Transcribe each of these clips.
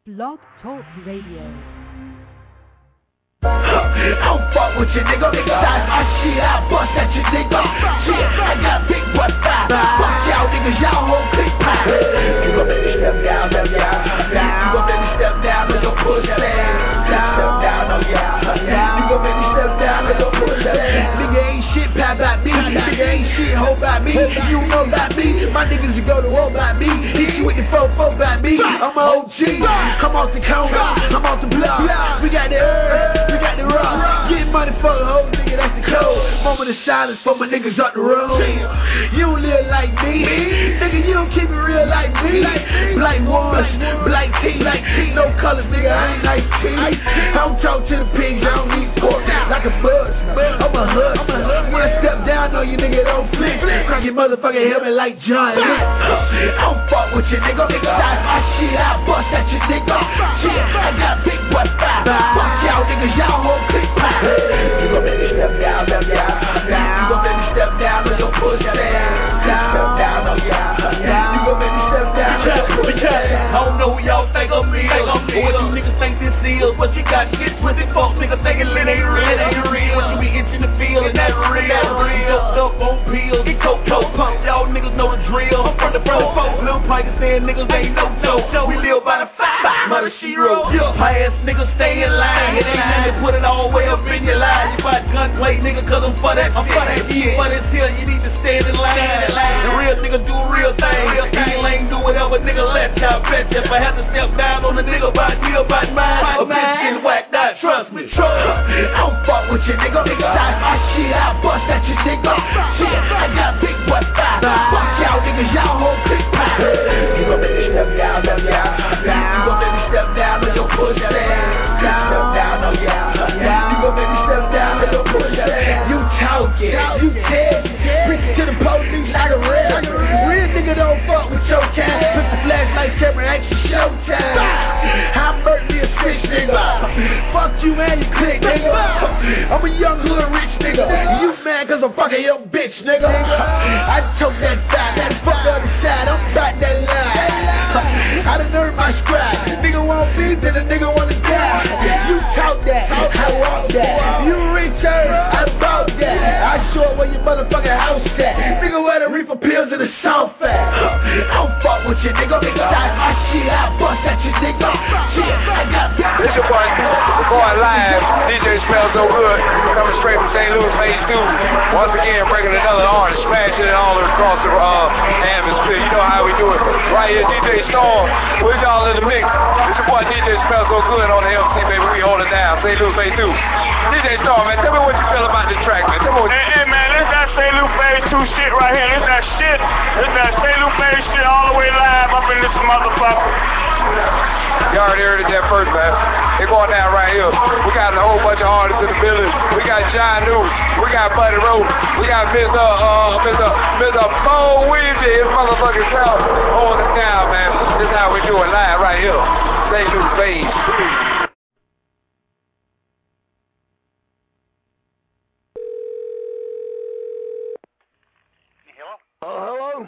Blog Talk Radio. I don't fuck with you, nigga. That's my shit, I bust at you, nigga. Shit, I got big butt five. Fuck y'all niggas, y'all whole click pie. You gon' make me step down, You gon' make me step down, let your push down. Step down, oh yeah. You gon' make me step down, let your push down. Nigga ain't shit, pie about me. Nigga ain't shit, hoe about me. You know about me. My niggas you go to war about me. Hit you with the 4-4 about me. I'm a OG. Come off the corner, I'm off the block. We got the herb, we got the rock. Getting money for the hoes, nigga, that's the code. Moment of silence for my niggas up the road. You don't live like me, nigga, you don't keep it real like me. Black ones, black tea, no colors, nigga, I ain't nice tea. I don't talk to the pigs, I don't need pork. Like a buzz, I'm a hustler. When I step down on you, nigga, don't flip. Crack your motherfucking helmet like John Wick. I don't fuck with you, nigga. That's my shit, I bust at you, nigga. Shit, I got big butt five. Fuck y'all niggas, y'all whole click pie. You gon' make me step down, You gon' make me step down, let your push down. Step down, oh yeah. You gon' make me step down, let your push down. I don't know who y'all think I'm real. Or what you niggas think this is. But you got shit with it, folks. Niggas thinking it ain't real. What you be itching to feel, and that's real. Doped up on pills, get coke pump. Y'all niggas know the drill. I'm from the bro, folks. Lil' Piker saying niggas ain't no joke. We live by the five. Mother she wrote. Past niggas stay in line. It ain't nothing, put it all way up in your line. You fight gunplay, nigga, cause I'm for that shit. But until you need to stand in line. The real nigga do real things. Any lane do whatever nigga let y'all bet you. If I have to step down on the nigga about you, about mine, a bitch getting whacked out, trust me. I don't fuck with you, nigga. That's my shit, I bust at you, nigga. Shit, I got big butt five. Fuck y'all niggas, y'all whole click pie. You gon' make me step down, You gon' make me step down, let your push down. Step down, oh yeah. You gon' make me step down, let your push down. You talking, you text, preaching to the police like a real. Real nigga don't fuck with your kind. Put the flashlight camera, action showtime. I murder me a switch, nigga. Fuck you and your clique, nigga. I'm a young hood rich nigga. You mad cause I'm fucking your bitch, nigga. I took that fat, that fuck on the side. I'm back that line. I done earned my stride. Nigga want me, then the nigga wanna die. You talk that, I walk that. You return, I bought that. I show up where your motherfucking house at. Nigga wear the reefer pills in the south at. I don't fuck with you, nigga. That's my shit, I bust at you, nigga. Shit, I got this your boy, going live. DJ Smells So Good, coming straight from St. Louis, phase 2. Once again, breaking another artist, smashing it all across the atmosphere. You know how we do it. Right here, DJ Storm. We all in the mix. This your boy, DJ Smells So Good on the MC, baby. We hold it down. St. Louis, phase 2. DJ Storm, man, tell me what you feel about this track, man. Tell me what hey, man, this that St. Louis phase 2 shit right here. This that shit. This that St. Louis phase shit all the way live up in this motherfucker. You already heard it there first, man. They're going down right here. We got a whole bunch of artists in the building. We got John New. We got Buddy Rowe. We got Mr. Bo Weezy, his motherfucking self. Hold it down, man. This is how we do it live right here. St. Louis phase. Hello?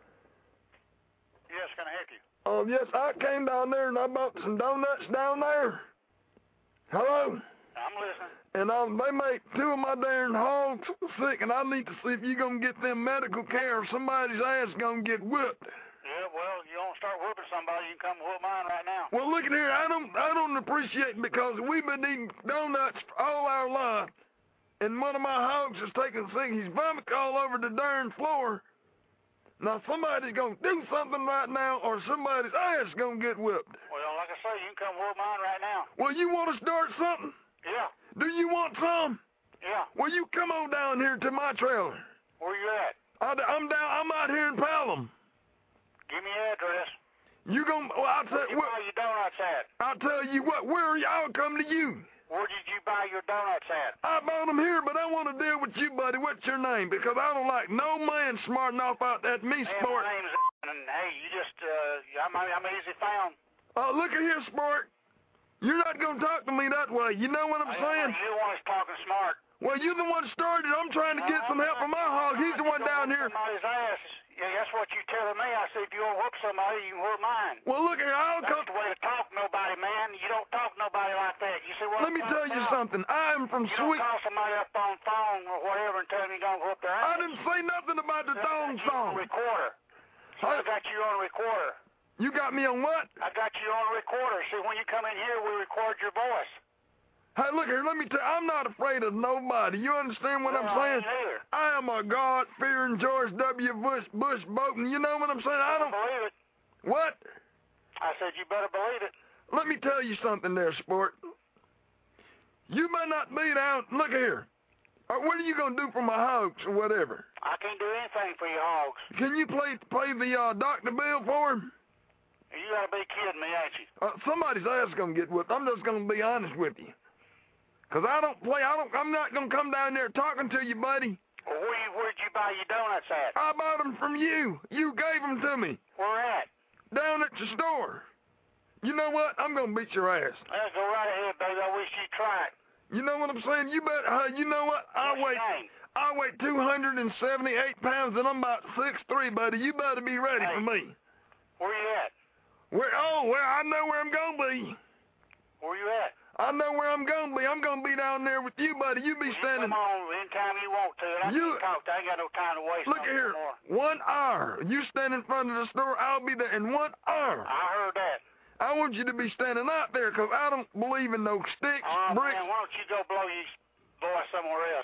Yes, can I help you? Yes, I came down there and I bought some donuts down there. Hello? I'm listening. And they make 2 of my darn hogs sick, and I need to see if you're going to get them medical care or somebody's ass going to get whipped. Yeah, well, you don't start whooping somebody, you can come whoop mine right now. Well, look at here, I don't appreciate it because we've been eating donuts all our life, and one of my hogs is taking sick. He's vomiting all over the darn floor. Now, somebody's going to do something right now, or somebody's ass is going to get whipped. Well, like I say, you can come whoop mine right now. Well, you want to start something? Yeah. Do you want some? Yeah. Well, you come on down here to my trailer. Where you at? I'm out here in Pelham. Give me your address. You gonna? Well, Where did you buy your donuts at? I'll tell you what. Where I'll come to you. Where did you buy your donuts at? I bought them here, but I want to deal with you, buddy. What's your name? Because I don't like no man smarting off out that me sport. My name's and hey, you just I'm easy found. Look at here, sport. You're not gonna talk to me that way. You know what I'm saying? You're the one that's talking smart. Well, you're the one started. I'm trying to get some help from my hog. He's the one down here. Somebody's ass. Yeah, that's what you telling me. I said if you want to whoop somebody, you can whoop mine. Well, look here, I'll come. That's the way to talk. Nobody let me tell you something. I am from You Sweet. don't call somebody up on phone or whatever and tell them you don't go up there. I didn't say nothing about the thong song. Recorder. I got you on a recorder. You got me on what? I got you on a recorder. See, when you come in here, we record your voice. Hey, look here, let me tell you, I'm not afraid of nobody. You understand what I'm saying? Neither. I am a God-fearing George W. Bush voting. You know what I'm saying? I don't believe it. What? I said you better believe it. Let me tell you something there, sport. You may not be down. Look here. What are you going to do for my hogs or whatever? I can't do anything for your hogs. Can you pay the doctor bill for him? You got to be kidding me, ain't you? Somebody's ass going to get whipped. I'm just going to be honest with you. Because I don't play. I'm not going to come down there talking to you, buddy. Well, where'd you buy your donuts at? I bought them from you. You gave them to me. Where at? Down at the store. You know what? I'm going to beat your ass. Let's go right ahead, baby. I wish you'd try it. You know what I'm saying? You bet. You know what? I weigh 278 pounds and I'm about 6'3", buddy. You better be ready for me. Where you at? I know where I'm going to be. Where you at? I know where I'm going to be. I'm going to be down there with you, buddy. You be standing. Come on, anytime you want to. I can't talk. I ain't got no time to waste. Look here. 1 hour. You stand in front of the store. I'll be there in 1 hour. I heard that. I want you to be standing out there because I don't believe in no sticks, bricks. Man, why don't you go blow your voice somewhere else?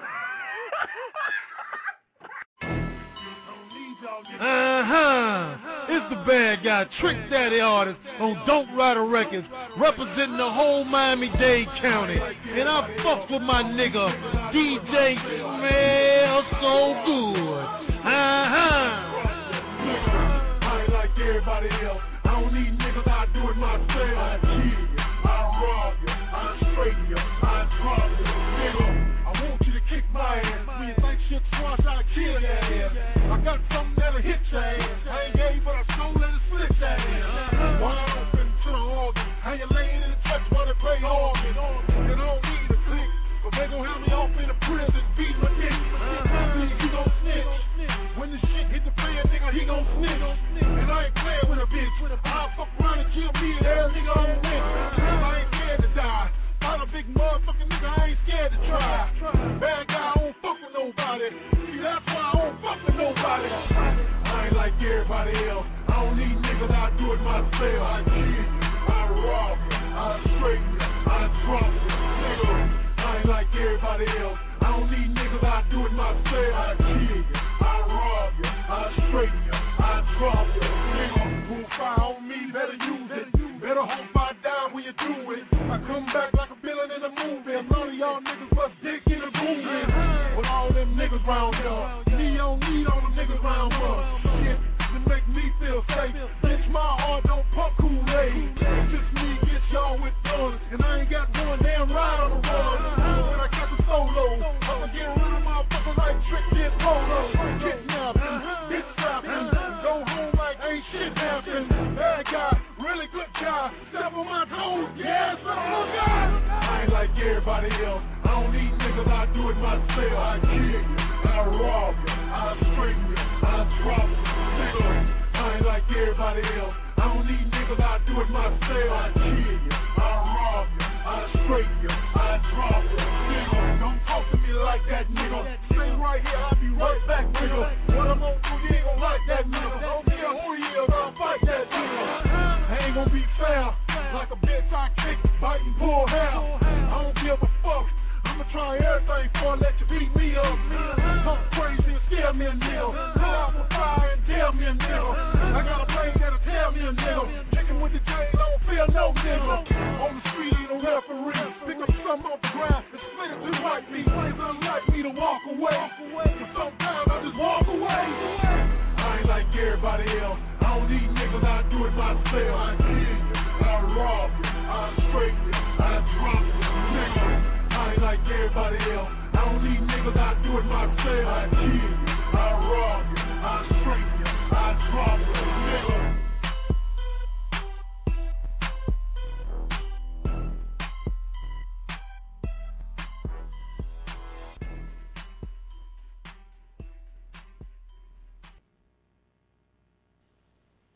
It's the bad guy, Trick Daddy artist on Don't Rider Records, representing the whole Miami-Dade County. And I fuck with my nigga, DJ Smells So Good. I ain't like everybody else. I don't need niggas, I do it myself. I kill you, I rob you, I straighten you, I drop you. Nigga, I want you to kick my ass. When you think shit's squash, I kill your ass. I got something that'll hit your ass. I ain't gay, but I sure let it split your ass. Wide open to the organ. How you laying in the church while they play organ? You don't need a click, but they gon' have me off in the prison, beat my dick. You gon' snitch. When the shit hit the fan, nigga, he gon' snitch. And I ain't playing with a bitch. I'll fuck around and kill me and every nigga on the win. I ain't scared to die. Not a big motherfucking nigga, I ain't scared to try. Bad guy, I don't fuck with nobody. See, that's why I don't fuck with nobody. I ain't like everybody else. I don't need niggas, I do it myself. I kill you, I rob you, I straighten you, I drop you. Nigga, I ain't like everybody else. I don't need niggas, I do it myself. I kill you, I rob you, I straighten you, I drop you. Nigga, who fire on me, better use it. Better hope I die when you do it. I come back like a villain in a movie. A lot of y'all niggas bust dick in a movie. With all them niggas round here. Me don't need all them niggas round here. Shit to make me feel safe. Bitch, my heart don't pump Kool-Aid. It's just me get y'all with guns. And I ain't got one damn ride on the run. But I got the solo. I'ma get rid of motherfuckers like Trick did Polo. Kidnapping, bitch trapping. Go home like ain't shit happened. Bad guy, really good guy. Step on my toes, yes, I'm a guy. I ain't like everybody else. I don't need niggas, I do it myself. I kill you, I rob you, I straighten you, I drop you. Nigga, I ain't like everybody else. I don't need niggas, I do it myself. I kill you, I rob you, I straighten you, I drop you. Nigga, don't talk to me like that, nigga. Stay right here, I'll be right back, nigga. What I'm gonna do, you ain't gonna like that, nigga. Don't care who he is, I'll fight that nigga. I ain't gonna be fair. Like a bitch I kick, bite and pull hair. I don't give a fuck. I'ma try everything before I let you beat me up. Talk crazy and scare me a nigga. Pull out the fire and tell me a nigga. I got a blade that'll tell me a nigga. Chicken with the chain, I don't feel no nigga. On the street, ain't no referee. Pick up something off the ground and split it to right me. It's unlike me to walk away. But sometimes I just walk away. I ain't like everybody else. I don't need niggas, I do it myself. I kill you, I rob you, I straighten you, I drop you. Nigga, I ain't like everybody else. I don't need niggas, I do it myself. I kill you, I rob you, I straighten you, I drop you. Nigga.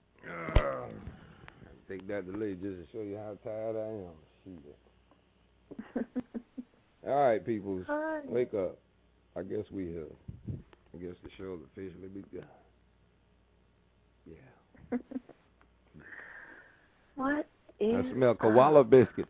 Take that delay just to show you how tired I am. Shit. All right, peoples, Hi. wake up. I guess we have. I guess the show's officially begun. Yeah. What is... I smell koala biscuits.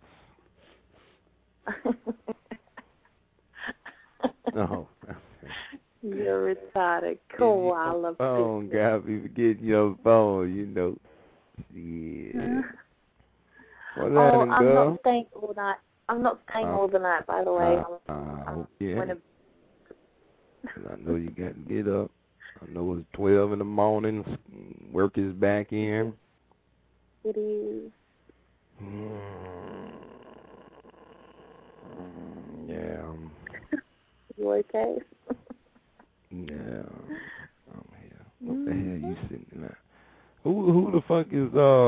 No. You're retarded. Koala biscuits. Oh, God, be forgetting your phone, you know. Yeah. What's happening, I'm girl? not staying all night. I'm not staying all the night, by the way. Yeah. Gonna... I know you got to get up. I know it's 12 in the morning. Work is back in. It is. Yeah. You okay? Yeah. I'm here. What the hell you sitting there? Who the fuck is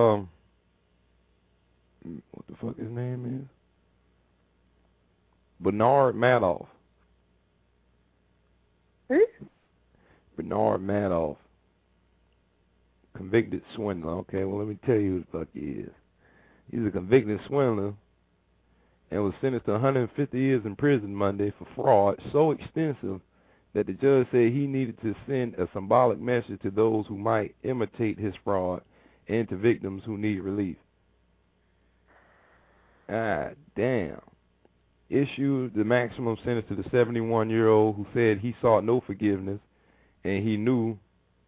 what the fuck his name is? Bernard Madoff. Who? Bernard Madoff. Convicted swindler. Okay, well, let me tell you who the fuck he is. He's a convicted swindler and was sentenced to 150 years in prison Monday for fraud so extensive that the judge said he needed to send a symbolic message to those who might imitate his fraud and to victims who need relief. Ah, damn. Issued the maximum sentence to the 71-year-old who said he sought no forgiveness and he knew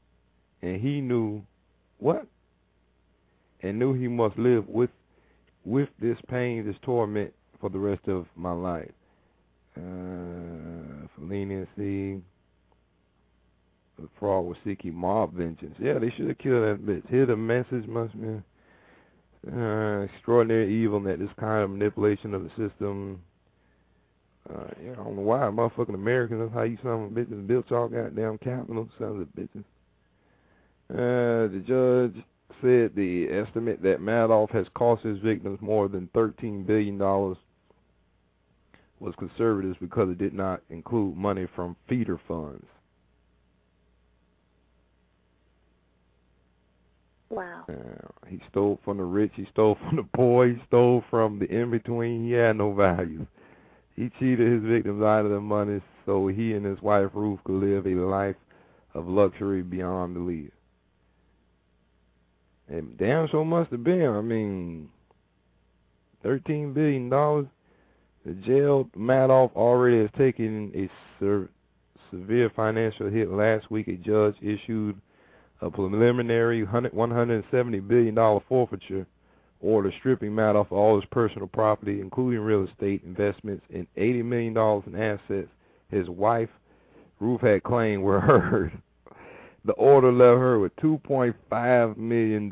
what? And knew he must live with this pain, this torment for the rest of my life. For leniency, the fraud was seeking mob vengeance. Yeah, they should have killed that bitch. Here the message must be extraordinary evil that this kind of manipulation of the system. I don't know why motherfucking Americans, that's how you son of bitches built y'all goddamn capital, sons of bitches. The judge said the estimate that Madoff has cost his victims more than $13 billion was conservative because it did not include money from feeder funds. Wow. He stole from the rich, he stole from the poor, he stole from the in-between. He had no value. He cheated his victims out of their money so he and his wife Ruth could live a life of luxury beyond belief. And damn sure must have been. I mean, $13 billion. The jailed Madoff already has taken a severe financial hit. Last week, a judge issued a preliminary $170 billion forfeiture order stripping Madoff of all his personal property, including real estate investments, and $80 million in assets his wife, Ruth, had claimed were hers. The order left her with $2.5 million.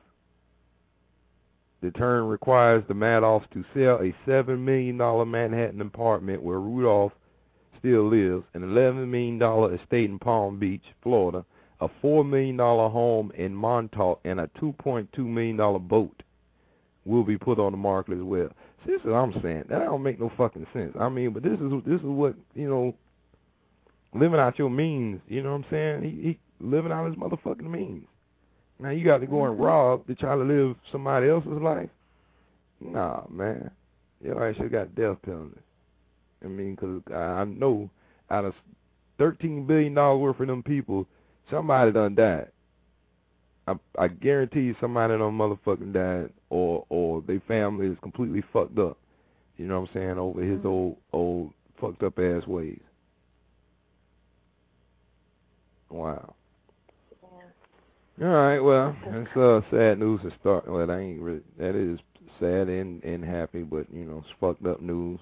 The term requires the Madoffs to sell a $7 million Manhattan apartment where Rudolph still lives, an $11 million estate in Palm Beach, Florida, a $4 million home in Montauk, and a $2.2 million boat will be put on the market as well. See, this is what I'm saying. That don't make no fucking sense. I mean, but this is what, you know, living out your means, you know what I'm saying? He living out his motherfucking means. Now you got to go and rob to try to live somebody else's life? Nah, man. Your ass should got death penalty. I mean, because I know out of $13 billion worth of them people, somebody done died. I guarantee somebody done motherfucking died, or their family is completely fucked up. You know what I'm saying? Over his old fucked up ass ways. Wow. All right, well, that's sad news to start. Well, that is sad and happy, but you know, it's fucked up news.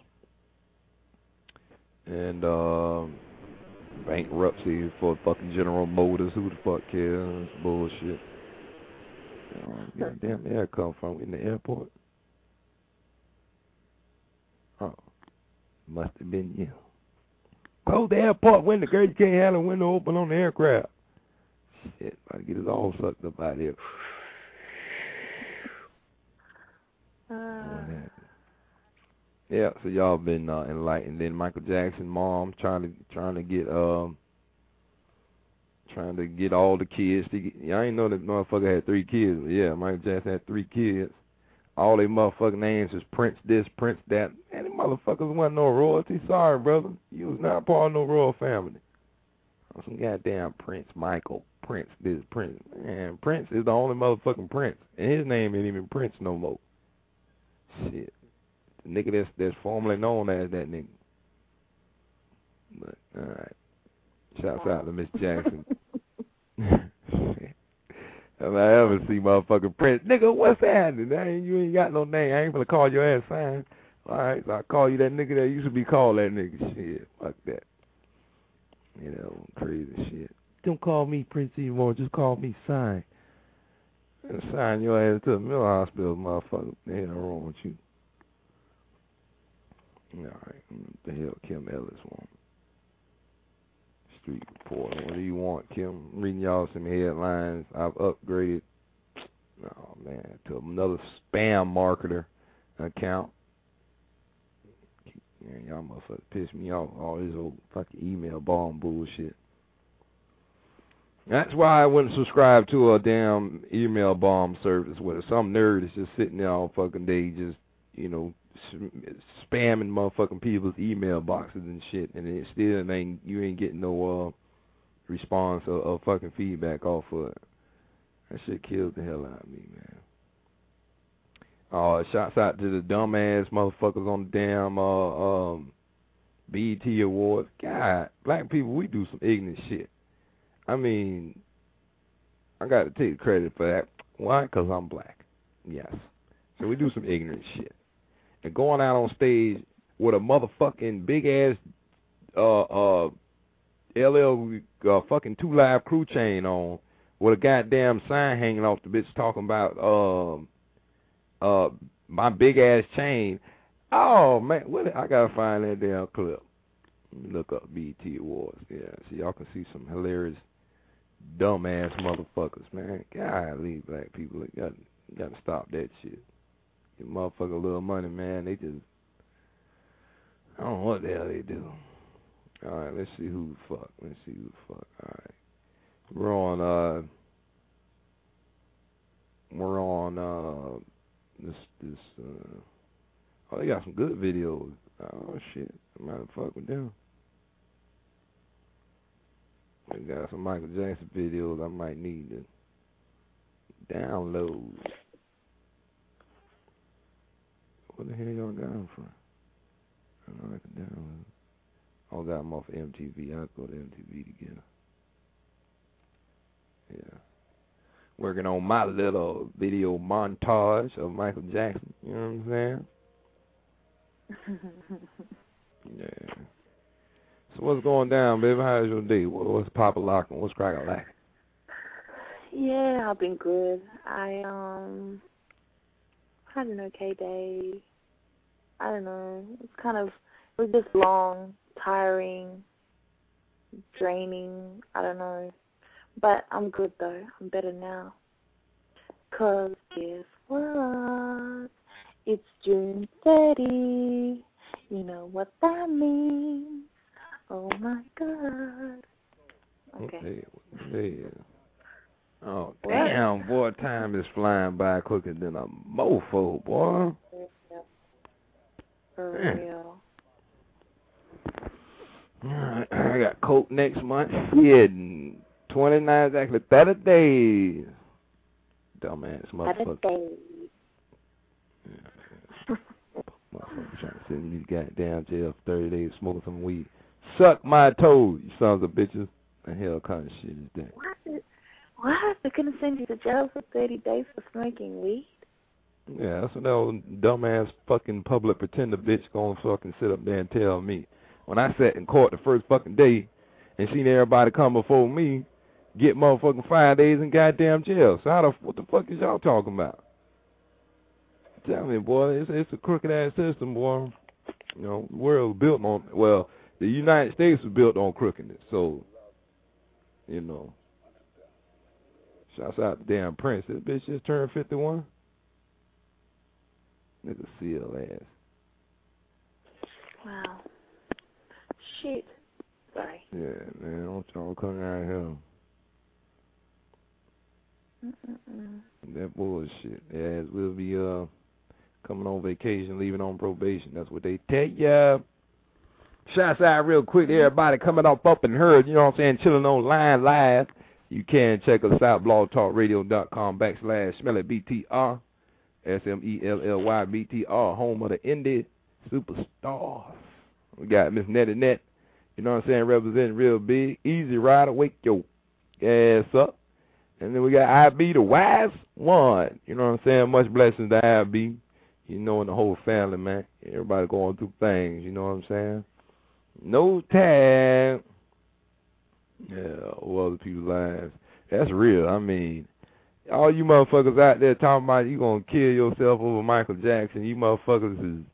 And bankruptcy for fucking General Motors. Who the fuck cares? It's bullshit. Where the damn air come from? In the airport? Oh, must have been you. Close the airport window, girl. You can't have the window open on the aircraft. Shit, about to get us all sucked up out here. Yeah, so y'all been enlightened. Then Michael Jackson mom trying to get all the kids. I ain't know that motherfucker had 3 kids. But yeah, Michael Jackson had 3 kids. All they motherfucking names is Prince this, Prince that. And the motherfuckers wasn't no royalty. Sorry, brother. You was not part of no royal family. Some goddamn Prince Michael. Prince this, Prince. Man, Prince is the only motherfucking Prince. And his name ain't even Prince no more. Shit. The nigga that's formerly known as that nigga. But, alright. Shouts out to Miss Jackson. If I ever see motherfucking Prince, nigga, what's happening? You ain't got no name. I ain't gonna call your ass fine. Alright, so I call you that nigga that used to be called that nigga. Shit, fuck that. You know, crazy shit. Don't call me Prince anymore, just call me Sign. And sign your ass to the mental hospital, motherfucker. The hell wrong with you? Alright, what the hell Kim Ellis want? Street Reporter. What do you want, Kim? I'm reading y'all some headlines. I've upgraded, oh man, to another spam marketer account. Man, y'all motherfuckers piss me off. All this old fucking email bomb bullshit. That's why I wouldn't subscribe to a damn email bomb service where some nerd is just sitting there all fucking day just, you know, spamming motherfucking people's email boxes and shit, and it still ain't, you ain't getting no response or fucking feedback off of it. That shit kills the hell out of me, man. Shouts out to the dumbass motherfuckers on the damn BET Awards. God, black people, we do some ignorant shit. I mean, I got to take credit for that. Why? Because I'm black. Yes. So we do some ignorant shit. And going out on stage with a motherfucking big-ass LL fucking 2 Live Crew chain on with a goddamn sign hanging off the bitch talking about my big-ass chain. Oh, man, I got to find that damn clip. Let me look up BET Awards. Yeah, so y'all can see some hilarious dumbass motherfuckers, man. Golly, black people, you got to stop that shit. Give motherfucker a little money, man. They just, I don't know what the hell they do. All right, let's see who the fuck. All right, we're on this. Oh, they got some good videos. Oh shit, I might have fucked with them. They got some Michael Jackson videos I might need to download. What the hell y'all got them from? I don't know I can download. I got them off of MTV. I'll go to MTV to get them. Yeah. Working on my little video montage of Michael Jackson. You know what I'm saying? Yeah. So what's going down, baby? How's your day? What's pop-a-locking? What's crack-a-lacking? Yeah, I've been good. I had an okay day. I don't know. It was just long, tiring, draining. I don't know. But I'm good, though. I'm better now. 'Cause guess what? It's June 30. You know what that means. Oh, my God. Okay. Yeah. Oh, damn, boy, time is flying by quicker than a mofo, boy. For real. All right, I got Coke next month. Yeah, 29, exactly 30 days. Dumbass motherfucker. 30 days. Yeah. Motherfucker trying to send me to goddamn jail for 30 days smoking some weed. Suck my toes, you sons of bitches. The hell kind of shit is that? What? They're going to send you to jail for 30 days for smoking weed? Yeah, that's what that old dumbass fucking public pretender bitch gonna fucking sit up there and tell me. When I sat in court the first fucking day and seen everybody come before me, get motherfucking 5 days in goddamn jail. So what the fuck is y'all talking about? Tell me, boy, it's a crooked ass system, boy. You know, the world was built on, well, the United States was built on crookedness, so, you know. Shouts out to damn Prince. This bitch just turned 51. Nigga seal ass. Wow. Shit. Sorry. Yeah, man, don't y'all come around here. That bullshit. Yeah, we'll be coming on vacation, leaving on probation. That's what they tell ya. Shots out real quick to everybody coming up and heard, you know what I'm saying, chilling online live. You can check us out, blogtalkradio.com/SmellyBTR, SMELLYBTR, home of the indie superstars. We got Miss Nettie Net, you know what I'm saying, representing real big. Easy Rider, wake your ass up. And then we got IB, the wise one. You know what I'm saying? Much blessings to IB. You know, and the whole family, man. Everybody going through things, you know what I'm saying? No time. Yeah, all other people's lives. That's real. I mean, all you motherfuckers out there talking about you gonna kill yourself over Michael Jackson, you motherfuckers is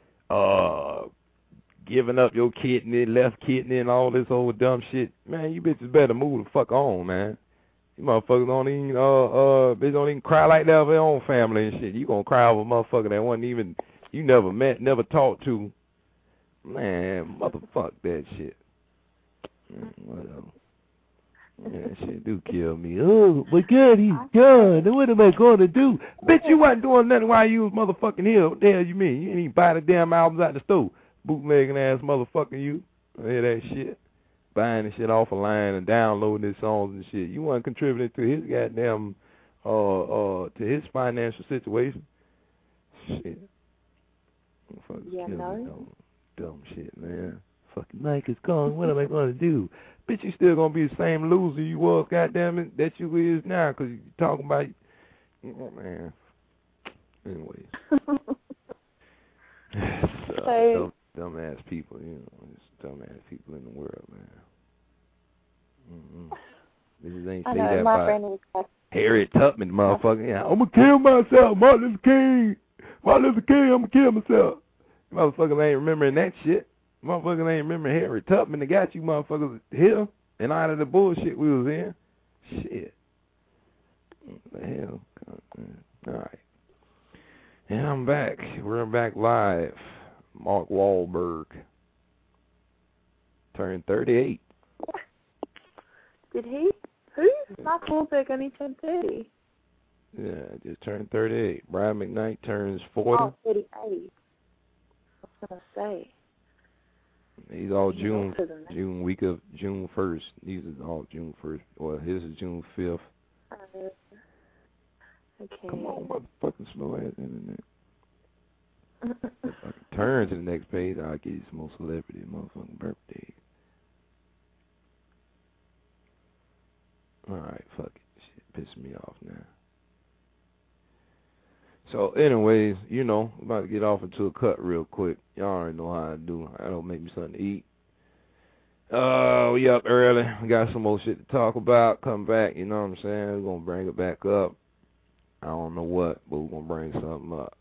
giving up your kidney, left kidney, and all this old dumb shit. Man, you bitches better move the fuck on, man. You motherfuckers don't even cry like that for their own family and shit. You gonna cry over a motherfucker that wasn't even, you never met, never talked to. Man, motherfuck that shit. Man, whatever. Yeah, that shit do kill me. Oh, my God, he's gone. What am I going to do? Bitch, you wasn't doing nothing while you was motherfucking here. What the hell you mean? You ain't even buy the damn albums out the store. Bootlegging ass motherfucking you. I hear that shit. Buying the shit off a line and downloading his songs and shit. You wasn't contributing to his goddamn, to his financial situation. Shit. Yeah, no. Dumb shit, man. Fucking Mike is gone. What am I going to do? Bitch, you still going to be the same loser you was, goddamn it, that you is now, because you talking about, oh, man. Anyways. Dumbass people, you know. It's dumbass people in the world, man. This ain't say that by Harriet Tubman, motherfucker. Yeah, I'm going to kill myself, Martin Luther King. Martin Luther King, I'm going to kill myself. Motherfuckers ain't remembering that shit. Motherfuckers ain't remembering Harriet Tubman. They got you motherfuckers here and out of the bullshit we was in. Shit. What the hell? All right. And I'm back. We're back live. Mark Wahlberg turned 38. Did he? Who? Mark Wahlberg only turned 30. Yeah, just turned 38. Brian McKnight turns 40. Oh, 38. I was going to say. He's all June week of June 1st. These are all June 1st. Well, his is June 5th. Okay. Come on, motherfucking slow ass internet. If I can turn to the next page, I'll give you some more celebrity motherfucking birthday. Alright, fuck it. Shit pissing me off now. So, anyways, you know, I'm about to get off into a cut real quick. Y'all already know how I do. That'll make me something to eat. We up early. We got some more shit to talk about. Come back, you know what I'm saying? We're going to bring it back up. I don't know what, but we're going to bring something up.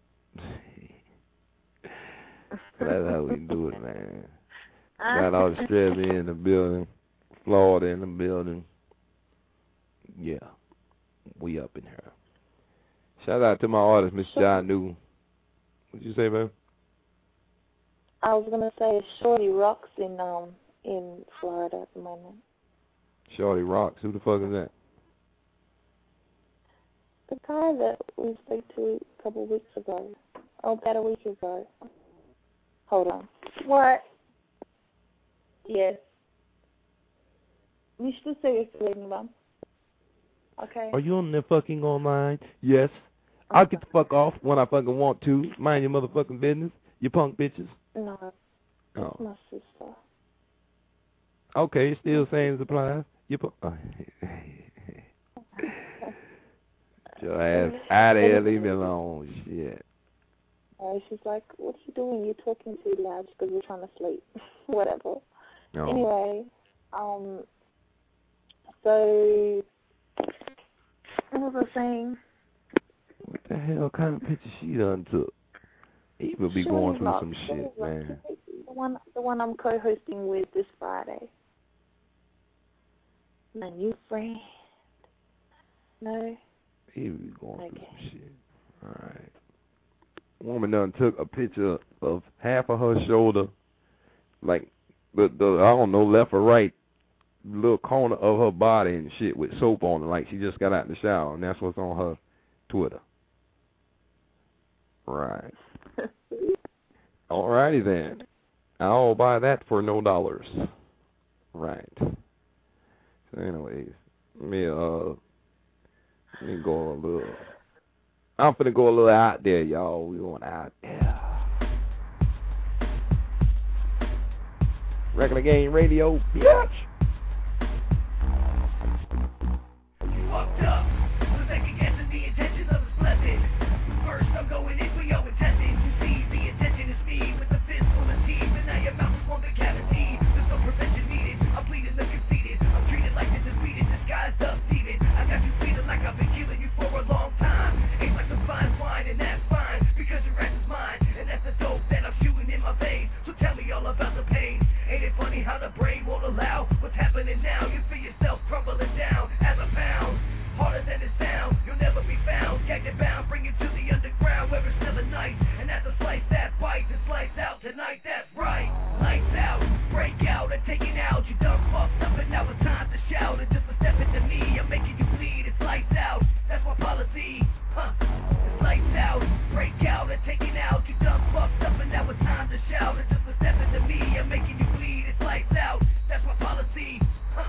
That's how we do it, man. Got Australia in the building. Florida in the building. Yeah. We up in here. Shout out to my artist, Miss John New. What'd you say, man? I was gonna say Shorty rocks in Florida at the moment. Shorty rocks. Who the fuck is that? The guy that we spoke to a couple of weeks ago. Oh, about a week ago. Hold on. What? Yes. You should say it's reading, Mom. Okay. Are you on the fucking online? Yes. I'll get the fuck off when I fucking want to. Mind your motherfucking business, you punk bitches. No. That's my sister. Okay, still same supplies. You punk. Oh. Your ass out of here, leave me alone. Shit. She's like, what are you doing? You're talking too loud because we're trying to sleep. Whatever. No. Anyway, so, what was I saying? What the hell kind of picture she done took? He will be going through some shit, man. The one I'm co-hosting with this Friday. My new friend. No? He will be going through some shit. Alright. Woman done took a picture of half of her shoulder, like the I don't know, left or right, little corner of her body and shit with soap on it, like she just got out the shower, and that's what's on her Twitter. Right. Alrighty then. I'll buy that for no dollars. Right. So anyways, let me go a little. I'm finna go a little out there, y'all. We going out there. Regular Game Radio, bitch. Fucked up. Was second guessing the intentions of his blessing. First, I'm going in for your intestines. You see, the intention is me with the fist full of teeth, and now your mouth is formed a cavity. There's no prevention needed. I'm pleading the conceited. I'm treated like this is beaten, disguised up, seated. I got you feeling like I've been killing you for a long time. Ain't like some fine wine, and that's fine because your ass is mine, and that's the dope that I'm shooting in my veins. So tell me all about the pain. Ain't it funny how the brain won't allow what's happening now? You feel yourself crumbling down as a pound. Harder than it sounds, you'll never be found. Gagged and bound, bring you to the underground where it's still a night. And that's a slice that bites and slice out tonight, that's right. Lights out, break out and take it out. You done fucked up and now it's time to shout. And just a step into me, I'm making you bleed. It's lights out, that's my policy. It's lights out, break out and take it out. You done fucked up and now it's time to shout. And just a step into me, I'm making you bleed. It's lights out, that's my policy.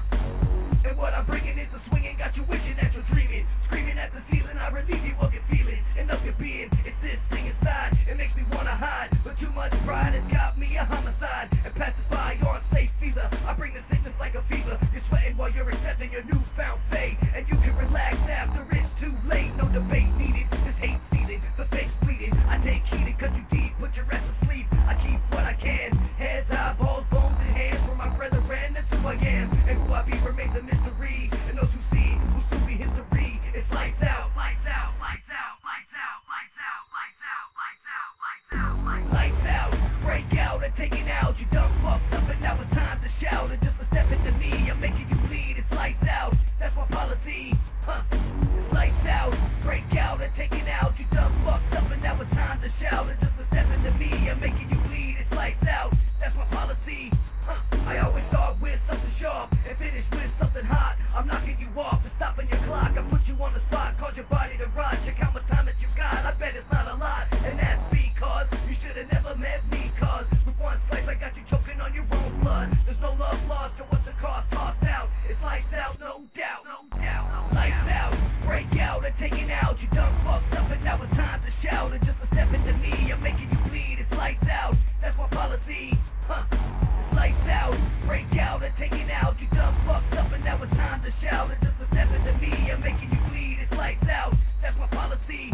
And what I'm bringing is a swing and got you wishing that you're dreaming. Screaming at the ceiling, I relieve you of your feeling and of your being. It's this thing inside, it makes me wanna hide. But too much pride has got me a homicide. And passes by your unsafe fever. I bring the sickness like a fever. You're sweating while you're accepting your newfound fate. And you can relax after it's too late. No debate needed, this hate seated, the fake's bleeding. I take heed and cut you deep, put your ass asleep. I keep what I can, heads, eyeballs, bones, and hands. For my brethren, that's who I am. And who I be remains a mystery. And those who see will soon be history. It's lights out, lights out, lights out, lights out, lights out, lights out, lights out, lights out, lights out. Break out and take it out. You done fucked up and now it's time to shout. And just a step into me, I'm making you bleed. It's lights out, that's my policy. It's lights out, break out and take it out. You done fucked up and now it's time to shout. And just a step into me, I'm making you bleed. It's lights out, that's my policy. I always start with something sharp and finish with something hot. I'm knocking you off and stopping your clock. I put you on the spot, cause your body to rot. Check how much time that you got, I bet it's not a lot. And that's because you should have never met me. Cause with one slice I got you choking on your own blood. There's no love lost, so what's the cost? Tossed out, it's lights out, no doubt, no doubt. Lights out, break out and take it out. You done fucked up and now it's time to shout. And just a step into me, I'm making you bleed. It's lights out, that's my policy. It's lights out, break out and take it out. You done fucked up and now it's time to shout. And just a step into me, I'm making you bleed. It's lights out, that's my policy.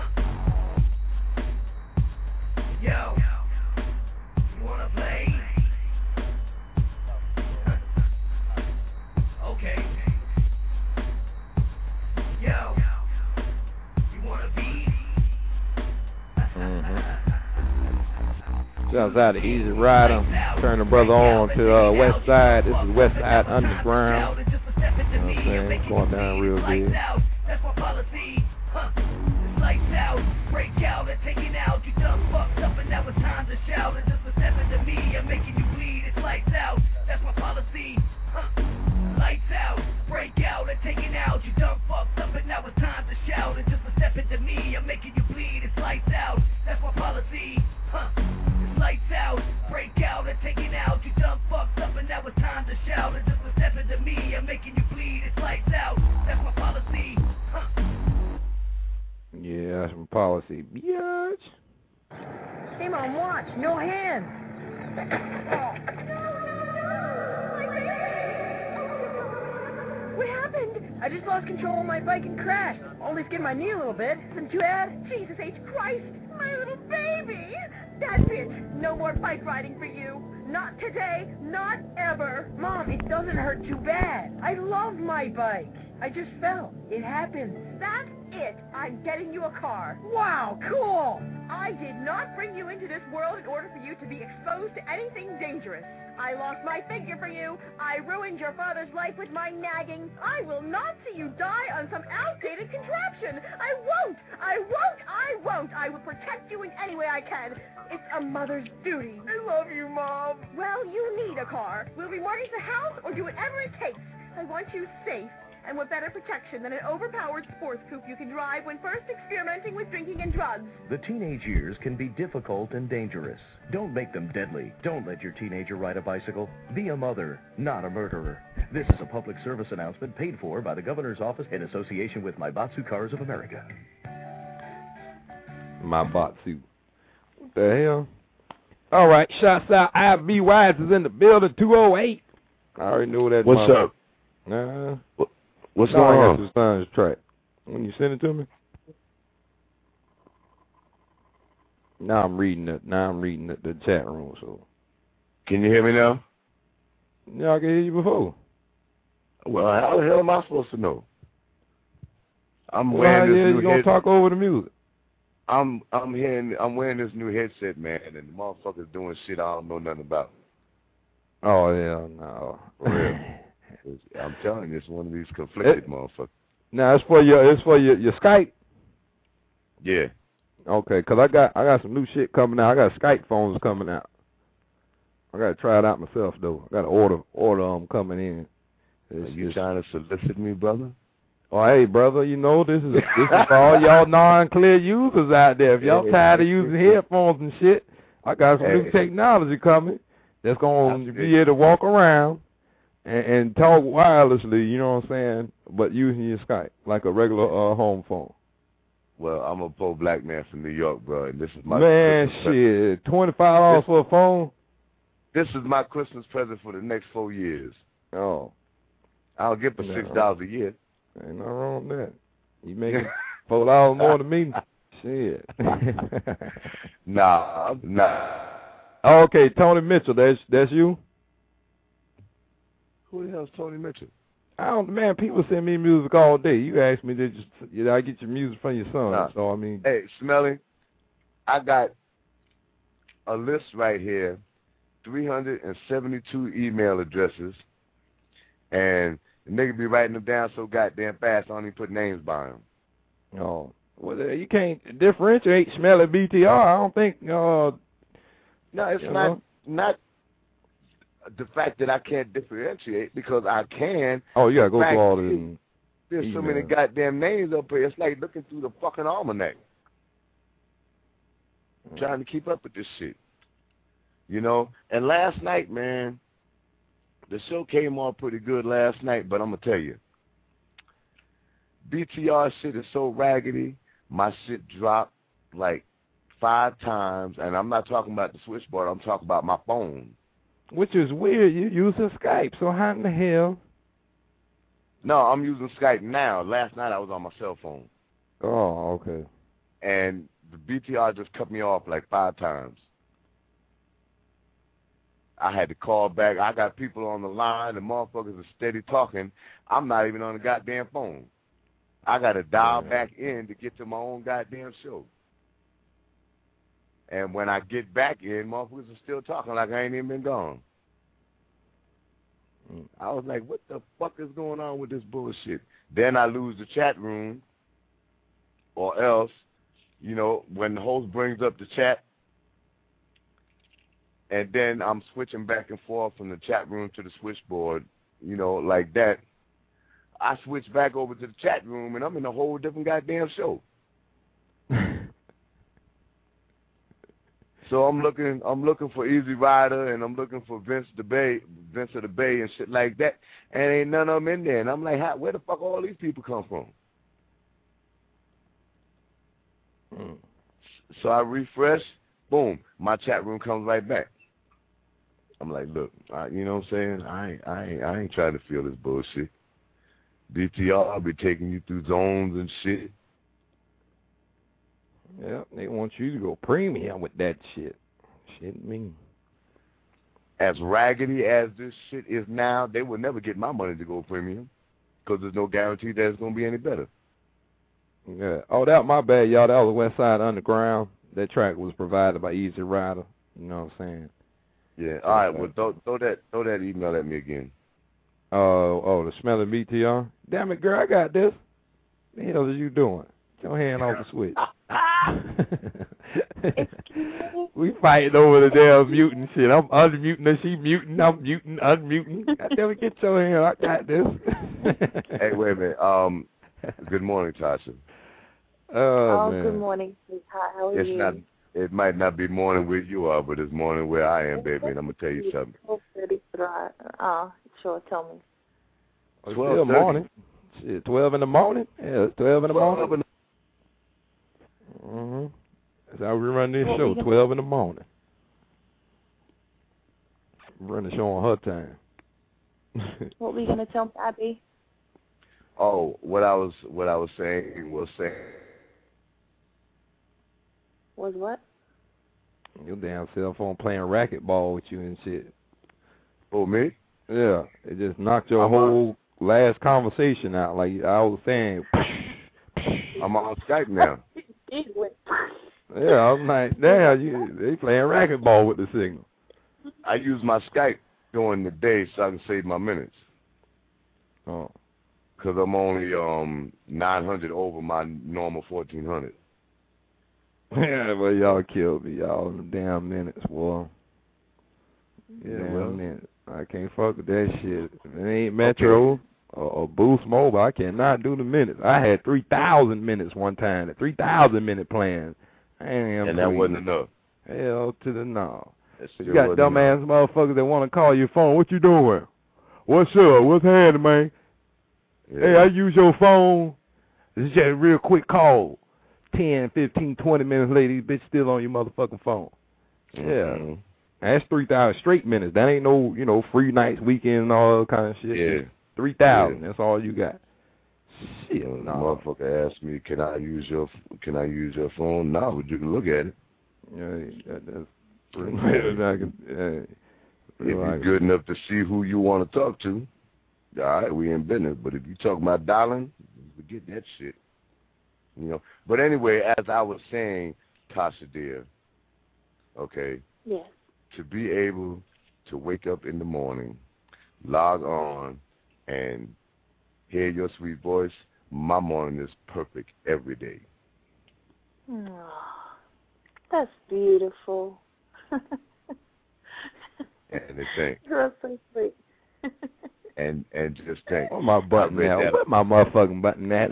Yo, you wanna play? Okay. Yo, you wanna beat? Shouts out to Easy Rider. Turn the brother on to West Side. This is West Side Underground. You know what I'm saying? It's going down real good. That's my policy. It's lights out, break out and take it out. You done fucked up and now it's time to shout. And just a step into me, I'm making you bleed. It's lights out, that's my policy. Lights out, break out and take it out. You done fucked up and now it's time to shout. And just a step into me, I'm making you bleed. It's lights out, that's my policy. It's lights out, break out and take it out. You done fucked up and now it's time to shout. And just a step into me, I'm making you bleed. It's lights out, that's my policy. Yeah, that's my policy. Bitch. Aim on watch, no hands. What happened? I just lost control of my bike and crashed. Only skinned my knee a little bit. Isn't too bad. Jesus H. Christ, my little baby. That's it. No more bike riding for you. Not today. Not ever. Mom, it doesn't hurt too bad. I love my bike. I just fell. It happens. That's it. I'm getting you a car. Wow, cool. I did not bring you into this world in order for you to be exposed to anything dangerous. I lost my figure for you. I ruined your father's life with my nagging. I will not see you die on some outdated contraption. I won't. I won't. I won't. I will protect you in any way I can. It's a mother's duty. I love you, Mom. Well, you need a car. We'll remortgage the house or do whatever it takes. I want you safe. And what better protection than an overpowered sports coupe you can drive when first experimenting with drinking and drugs? The teenage years can be difficult and dangerous. Don't make them deadly. Don't let your teenager ride a bicycle. Be a mother, not a murderer. This is a public service announcement paid for by the Governor's Office in association with Maibatsu Cars of America. Maibatsu. What the hell? All right, shots out. I.B. Wise is in the building, 208. I already know that. What's up? What's going on? I got your son's track. When you send it to me? Now I'm reading the chat room. So, can you hear me now? Yeah, I can hear you before. Well, how the hell am I supposed to know? I'm Well, wearing this new you gonna talk over the music? I'm wearing this new headset, man, and the motherfucker's doing shit I don't know nothing about. Oh hell no. For real. I'm telling you, it's one of these conflicted motherfuckers. Now it's for your Skype. Yeah. Okay, 'cause I got some new shit coming out. I got Skype phones coming out. I gotta try it out myself though. I gotta order them coming in. Are you trying to solicit me, brother? Oh, hey, brother, you know, this is for all y'all non-clear users out there. If y'all tired of using headphones and shit, I got some new technology coming that's going to be able to walk around and talk wirelessly, you know what I'm saying, but using your Skype like a regular home phone. Well, I'm a poor black man from New York, bro, and this is my man, shit, $25 for a phone? This is my Christmas present for the next 4 years. Oh. I'll get for $6 a year. Ain't nothing wrong with that. You making $4 more than me? Shit. Nah. Okay, Tony Mitchell, that's you? Who the hell's Tony Mitchell? I don't, man, people send me music all day. You ask me, did I get your music from your son? Nah. So, I mean. Hey, Smelly, I got a list right here, 372 email addresses, and the nigga be writing them down so goddamn fast, I don't even put names by them. Oh. Well, you can't differentiate Smelly BTR. I don't think, no, it's not the fact that I can't differentiate, because I can. Oh, you gotta go through all this. There's so many goddamn names up here. It's like looking through the fucking almanac. Trying to keep up with this shit. You know? And last night, man, the show came on pretty good last night, but I'm going to tell you, BTR shit is so raggedy, my shit dropped like 5 times, and I'm not talking about the switchboard, I'm talking about my phone. Which is weird. You using Skype, so how in the hell? No, I'm using Skype now. Last night I was on my cell phone. Oh, okay. And the BTR just cut me off like 5 times. I had to call back. I got people on the line. The motherfuckers are steady talking. I'm not even on the goddamn phone. I got to dial back in to get to my own goddamn show. And when I get back in, motherfuckers are still talking like I ain't even been gone. I was like, what the fuck is going on with this bullshit? Then I lose the chat room, or else, you know, when the host brings up the chat, and then I'm switching back and forth from the chat room to the switchboard, you know, like that. I switch back over to the chat room, and I'm in a whole different goddamn show. So I'm looking for Easy Rider, and I'm looking for Vince of the Bay, and shit like that, and ain't none of them in there. And I'm like, where the fuck all these people come from? So I refresh, boom, my chat room comes right back. I'm like, look, you know what I'm saying? I ain't trying to feel this bullshit. BTR, I'll be taking you through zones and shit. Yeah, they want you to go premium with that shit. Shit mean. As raggedy as this shit is now, they will never get my money to go premium, because there's no guarantee that it's going to be any better. Yeah. Oh, that my bad, y'all. That was West Side Underground. That track was provided by Easy Rider. You know what I'm saying? Yeah. All right. Well, throw that email at me again. The Smelly BTR. Damn it, girl, I got this. The hell are you doing? Get your hand off the switch. Excuse me? We fighting over the damn muting shit. I'm unmuting her, she muting, I'm muting, unmuting. Goddamn, get your hand, I got this. Hey, wait a minute. Good morning, Tasha. Oh, man. good morning, sweetheart. How are you? It might not be morning where you are, but it's morning where I am, baby, and I'm going to tell you something. 12:30, sure, tell me. It's still morning. Shit, 12 in the morning? Yeah, it's 12 in the morning. Mm-hmm. That's how we run this show, 12 in the morning. Run the show on her time. What were you going to tell me, Abby? Oh, what I was saying was Was what? Your damn cell phone playing racquetball with you and shit. Oh, me? Yeah, it just knocked your whole last conversation out. Like I was saying. I'm on Skype now. Yeah, I'm like, damn, they playing racquetball with the signal. I use my Skype during the day so I can save my minutes. Oh. Because I'm only 900 over my normal 1,400. Yeah, well, y'all killed me, y'all, in the damn minutes, boy. Yeah, damn minutes. I can't fuck with that shit. If it ain't Metro or Boost Mobile, I cannot do the minutes. I had 3,000 minutes one time, a 3,000-minute plan. And that wasn't enough. Hell to the no. You got dumbass motherfuckers that want to call your phone. What you doing? What's up? What's happening, man? Yeah. Hey, I use your phone. This is just a real quick call. 10, 15, 20 minutes later, this bitch still on your motherfucking phone. Mm-hmm. Yeah. That's 3,000 straight minutes. That ain't no, free nights, weekend, and all that kind of shit. Yeah. 3,000. That's all you got. Shit, the motherfucker asked me, can I use your phone? No, but you can look at it. Yeah, that's pretty if you're good enough to see who you want to talk to, all right, we in business. But if you talk about dialing, forget that shit. But anyway, as I was saying, Tasha dear, okay, yes, to be able to wake up in the morning, log on, and hear your sweet voice, my morning is perfect every day. Oh, that's beautiful. And they think. You're so sweet. And just think. Where my button at? Where my motherfucking button at?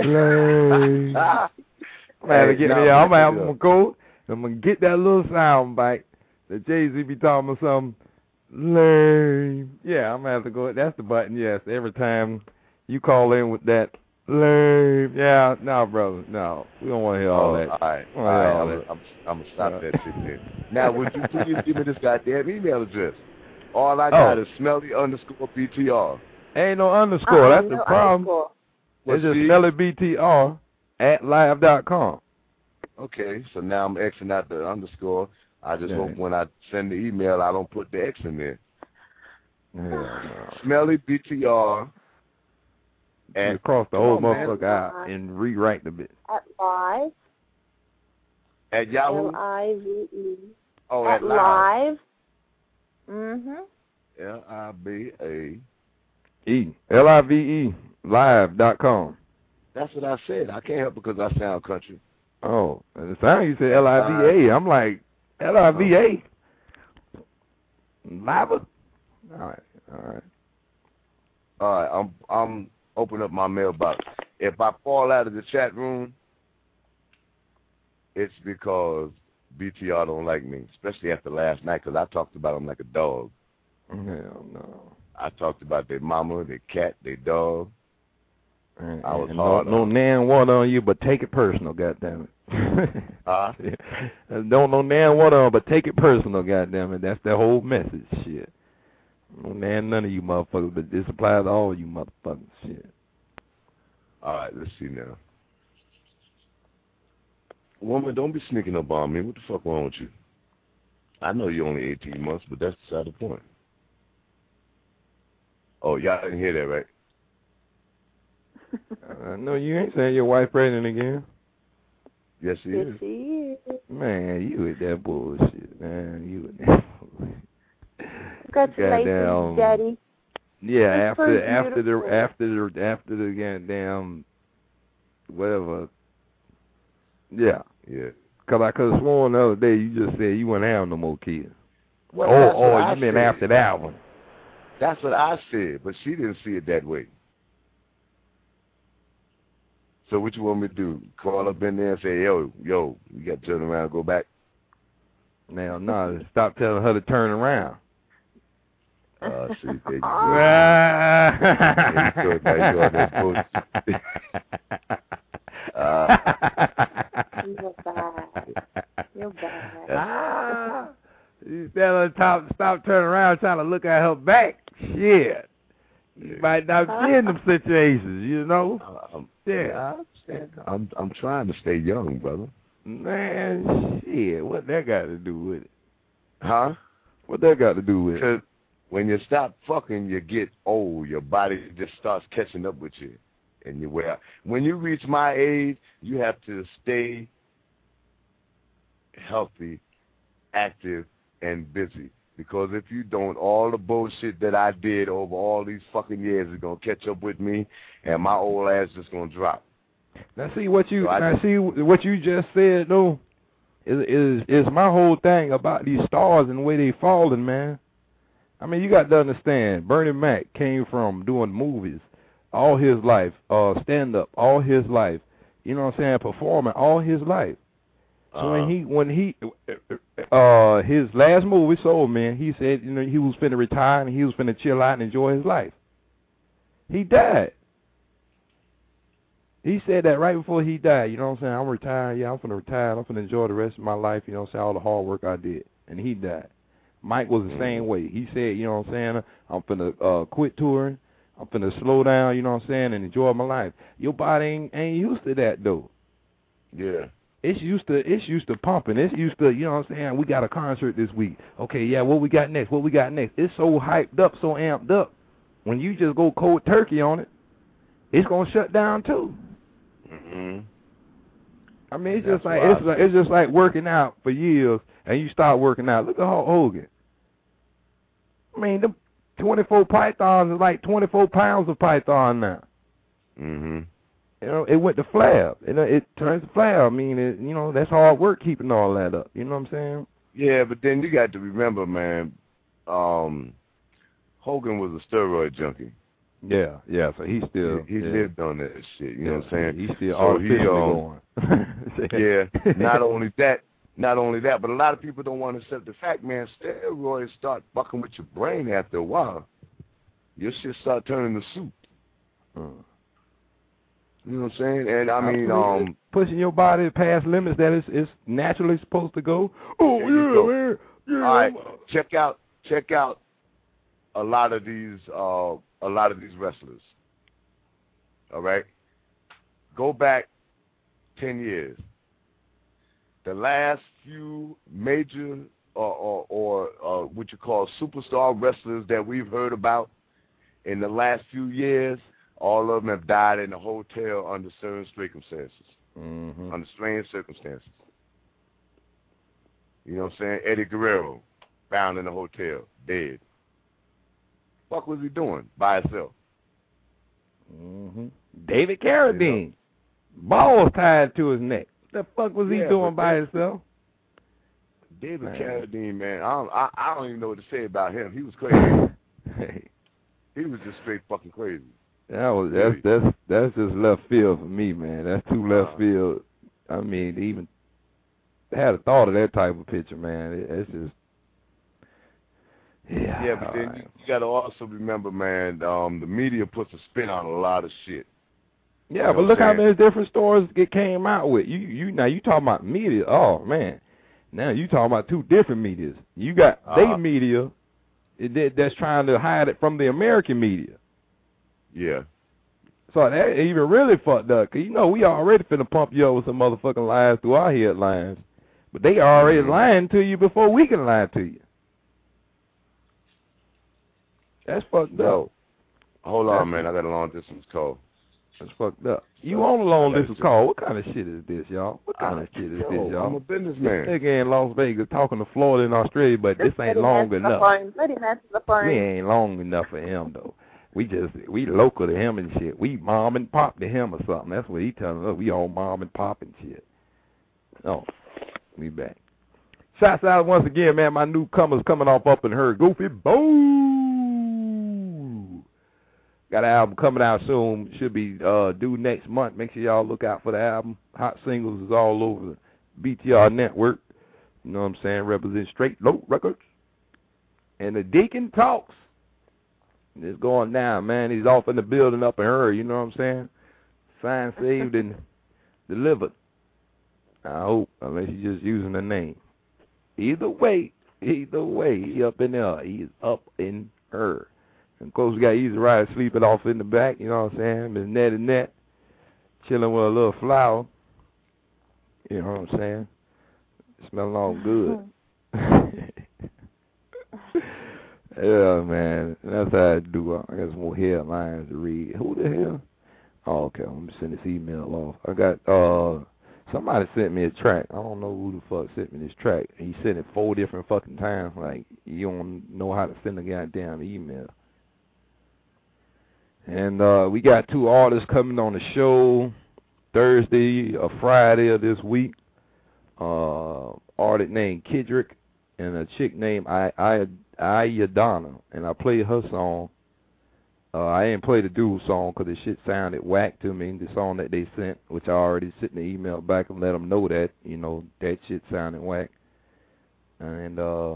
I'm gonna go. I'm gonna get that little sound bite that Jay-Z be talking about something lame. Yeah, I'm gonna have to go. That's the button. Yes, every time you call in with that lame. Yeah, no, brother, no, we don't want to hear all that. All right. I'm gonna stop that shit there. Now, would you please give me this goddamn email address? All I got is Smelly_BTR. Ain't no underscore. That's the problem. It's just SmellyBTR@live.com. Okay, so now I'm Xing out the underscore. I just hope when I send the email, I don't put the X in there. SmellyBTR. And cross the whole motherfucker out and rewrite the bit. At live. At Yahoo? Live. Oh, at live. Mm-hmm. LIVE live.com. That's what I said. I can't help because I sound country. Oh, and the sound you said LIVA. I'm like, LIVA? Lava? All right, I'm open up my mailbox. If I fall out of the chat room, it's because BTR don't like me, especially after last night, because I talked about him like a dog. Hell no. I talked about their mama, their cat, their dog. I was hard no nan water on you, but take it personal, goddammit. Don't no nan water on, but take it personal, goddammit. That's the whole message, shit. No nan none of you motherfuckers, but this applies to all you motherfuckers, shit. All right, let's see now. Woman, don't be sneaking up on me. What the fuck wrong with you? I know you're only 18 months, but that's beside the point. Oh, y'all didn't hear that, right? No, you ain't saying your wife pregnant again. Yes, she is. She is. Man, you with that bullshit, man. You with that bullshit. Congratulations, Daddy. Yeah, after the goddamn whatever. Yeah. Because I could have sworn the other day you just said you wouldn't have no more kids. Well, or you meant after that one. That's what I said, but she didn't see it that way. So what you want me to do? Call up in there and say, yo, you got to turn around and go back? Now, no, stop telling her to turn around. See, there you go. You're bad. You're bad. You tell her to stop turning around trying to look at her back. Shit. You might not be in them situations, you know? I understand. I'm trying to stay young, brother. Man, shit. What that got to do with it? Huh? What that got to do with it? Because when you stop fucking, you get old. Your body just starts catching up with you. And when you reach my age, you have to stay healthy, active, and busy. Because if you don't, all the bullshit that I did over all these fucking years is going to catch up with me, and my old ass is going to drop. Now see what you just said though is my whole thing about these stars and the way they falling, man. I mean, you got to understand, Bernie Mac came from doing movies all his life, stand up all his life, you know what I'm saying, performing all his life. So when he his last movie, Soul Man, he said, you know, he was finna retire and he was finna chill out and enjoy his life. He died. He said that right before he died. You know what I'm saying? I'm retired. Yeah, I'm finna retire. I'm finna enjoy the rest of my life. You know what I'm saying? All the hard work I did. And he died. Mike was the same way. He said, you know what I'm saying? I'm finna quit touring. I'm finna slow down, you know what I'm saying, and enjoy my life. Your body ain't used to that though. Yeah. It's used to pumping. It's used to, you know what I'm saying, we got a concert this week. Okay, yeah, what we got next? What we got next? It's so hyped up, so amped up. When you just go cold turkey on it, it's gonna shut down too. I mean, it's just like working out for years and you start working out. Look at Hulk Hogan. I mean, the 24 pythons is like 24 pounds of python now. You know, it went to flab. It turns to flab. I mean, you know, that's hard work keeping all that up. You know what I'm saying? Yeah, but then you got to remember, man, Hogan was a steroid junkie. Yeah, so he still... He lived on that shit, you know what I'm saying? He's still artificially going. Yeah, not only that, but a lot of people don't want to accept the fact, man, steroids start fucking with your brain after a while. Your shit start turning to soup. You know what I'm saying? And I mean, pushing your body past limits that it's naturally supposed to go. Oh yeah, man. All right, check out a lot of these wrestlers. All right, go back 10 years. The last few major or what you call superstar wrestlers that we've heard about in the last few years, all of them have died in a hotel under certain circumstances. Under strange circumstances. You know what I'm saying? Eddie Guerrero, found in a hotel, dead. What was he doing by himself? David Carradine, balls tied to his neck. What the fuck was he doing by himself? David Carradine, man, I don't even know what to say about him. He was crazy. He was just straight fucking crazy. That's just left field for me, man. That's too left field. I mean, to even had a thought of that type of picture, man. It's just yeah, but then you got to also remember, man, the media puts a spin on a lot of shit. Yeah, but look how many different stories it came out with. Now you talking about media. Oh man, now you talking about two different medias. You got they media that's trying to hide it from the American media. Yeah. So that even really fucked up, because, you know, we already finna pump you up with some motherfucking lies through our headlines. But they already lying to you before we can lie to you. That's fucked up. Hold on, man. I got a long distance call. That's fucked up. You on a long distance call. What kind of shit is this, y'all? What kind of shit is this, y'all? I'm a businessman. This nigga in Las Vegas talking to Florida and Australia, but this ain't long enough. We ain't long enough for him, though. We local to him and shit. We mom and pop to him or something. That's what he telling us. We all mom and pop and shit. No. We back. Shouts out once again, man. My newcomers coming off up in her. Goofy Boo. Got an album coming out soon. Should be due next month. Make sure y'all look out for the album. Hot Singles is all over the BTR network. You know what I'm saying? Represent Straight Low Records. And the Deacon Talks. It's going down, man. He's off in the building up in her. You know what I'm saying? Signed, saved, and delivered. I hope, unless you're just using the name. Either way, he up in there. He's up in her. And of course, we got Easy Rider sleeping off in the back. You know what I'm saying? Miss Nettie Net, chilling with a little flower. You know what I'm saying? Smelling all good. Yeah, man. That's how I do. I got some more headlines to read. Who the hell? Oh, okay. I'm gonna send this email off. I got somebody sent me a track. I don't know who the fuck sent me this track. He sent it 4 different fucking times. Like, you don't know how to send a goddamn email. And we got 2 artists coming on the show Thursday or Friday of this week. Artist named Kidrick and a chick named Ayadonna. And I played her song. I didn't play the dual song because the shit sounded whack to me, the song that they sent, which I already sent the email back and let them know that, you know, that shit sounded whack. And,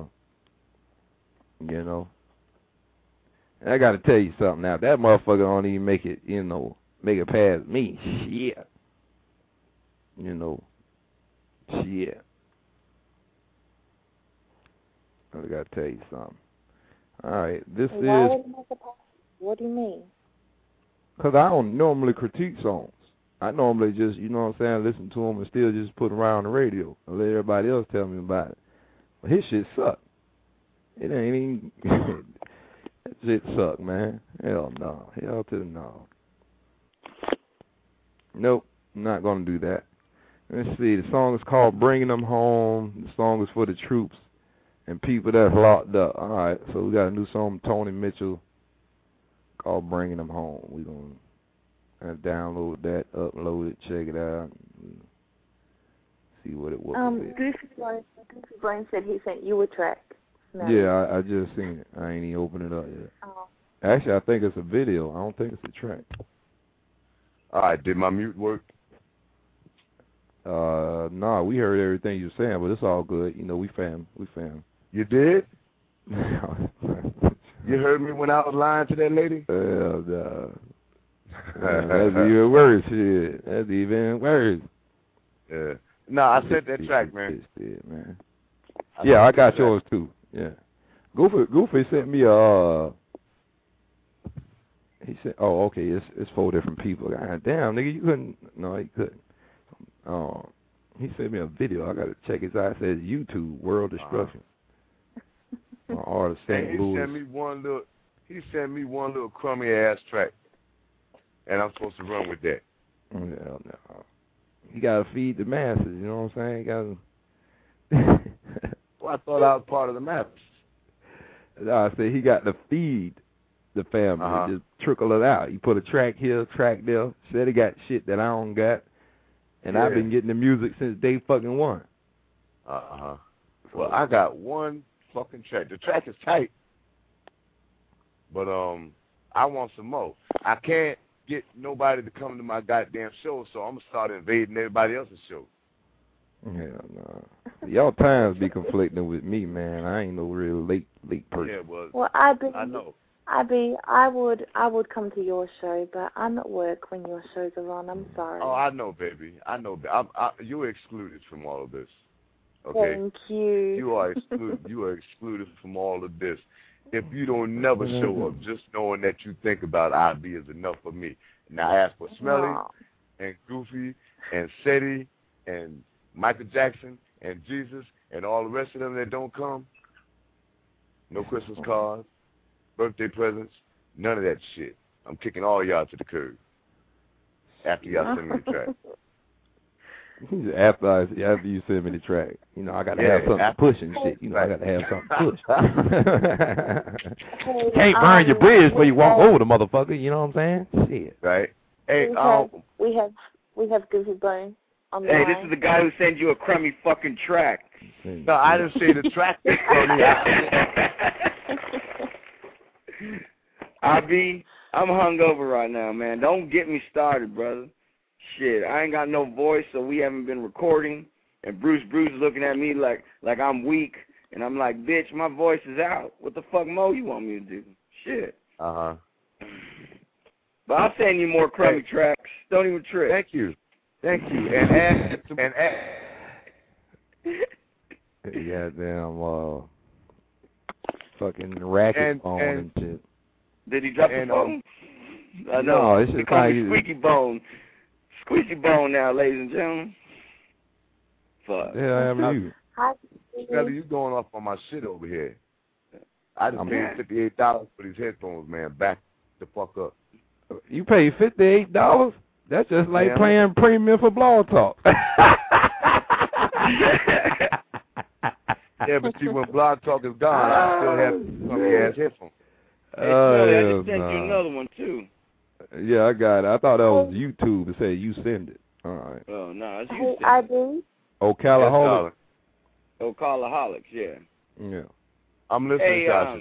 you know, and I got to tell you something now. That motherfucker don't even make it, you know, make it past me. Shit. You know, shit. I got to tell you something. All right, this is... What do you mean? Because I don't normally critique songs. I normally just, you know what I'm saying, listen to them and still just put them around the radio and let everybody else tell me about it. But his shit suck. It ain't even... that shit suck, man. Hell no. Hell to the no. Nope, I'm not going to do that. Let's see. The song is called Bringing Them Home. The song is for the troops and people that's locked up. All right, so we got a new song from Tony Mitchell called Bringing Them Home. We're going to download that, upload it, check it out, and see what it was. Goofy Blaine said he sent you a track. No. Yeah, I just seen it. I ain't even opened it up yet. Oh. Actually, I think it's a video. I don't think it's a track. All right, did my mute work? Nah, we heard everything you were saying, but it's all good. You know, we fam. You did? You heard me when I was lying to that lady? No. That's even worse. Shit. That's even worse. Yeah. No, I sent that track, man. Man. Yeah, I got yours too. Yeah. Goofy sent me a. He said, "Oh, okay, it's 4 different people." God damn, nigga, you couldn't. No, he couldn't. He sent me a video. I got to check his out. It says YouTube World Destruction. Artist St. Louis. He sent me one little crummy ass track, and I'm supposed to run with that. Hell no. You gotta feed the masses. You know what I'm saying? Well, I thought I was part of the masses. I said he got to feed the family. Just trickle it out. You put a track here, track there. Said he got shit that I don't got, and I've been getting the music since day fucking one. Well, I got one fucking track. The track is tight, but I want some more. I can't get nobody to come to my goddamn show, so I'm gonna start invading everybody else's show. Hell no. Y'all times be conflicting with me, man. I ain't no real late person. Yeah, well, I know. I would come to your show, but I'm at work when your shows are on. I'm sorry. Oh, I know, baby. I know. You're excluded from all of this. Okay. Thank you. You are excluded from all of this. If you don't never show up, just knowing that you think about IB is enough for me. Now I ask for Smelly and Goofy and Seti and Michael Jackson and Jesus and all the rest of them that don't come. No Christmas cards, birthday presents, none of that shit. I'm kicking all y'all to the curb after y'all send me the track. After you send me the track, you know, I got to have something to push and shit. You know, I got to have something to push. Can't burn your bridge before you walk over the motherfucker. You know what I'm saying? Shit. Right. Hey, we have Goofy Blaine Hey, this is the guy who sends you a crummy fucking track. No, I didn't say the track was crummy. I'm hungover right now, man. Don't get me started, brother. Shit, I ain't got no voice, so we haven't been recording. And Bruce looking at me like I'm weak. And I'm like, bitch, my voice is out. What the fuck more you want me to do? Shit. Uh-huh. But I'll send you more crummy tracks. Don't even trip. Thank you. And goddamn fucking racket phone and shit. Did he drop the phone? No, it's just call me Squeaky Bone. Squeaky Bone now, ladies and gentlemen. Fuck. Yeah, I am you. Skelly, you going off on my shit over here. I just paid $58 for these headphones, man. Back the fuck up. You paid $58? That's just like playing premium for Blog Talk. Yeah, but see, when Blog Talk is gone, I still have some ass headphones. I just sent you another one, too. Yeah, I got it. I thought that was YouTube. It said you send it. All right. Oh, no, it's you Hey, ID? Ocalaholic. Ocalaholics, yeah. Yeah. I'm listening, Sasha.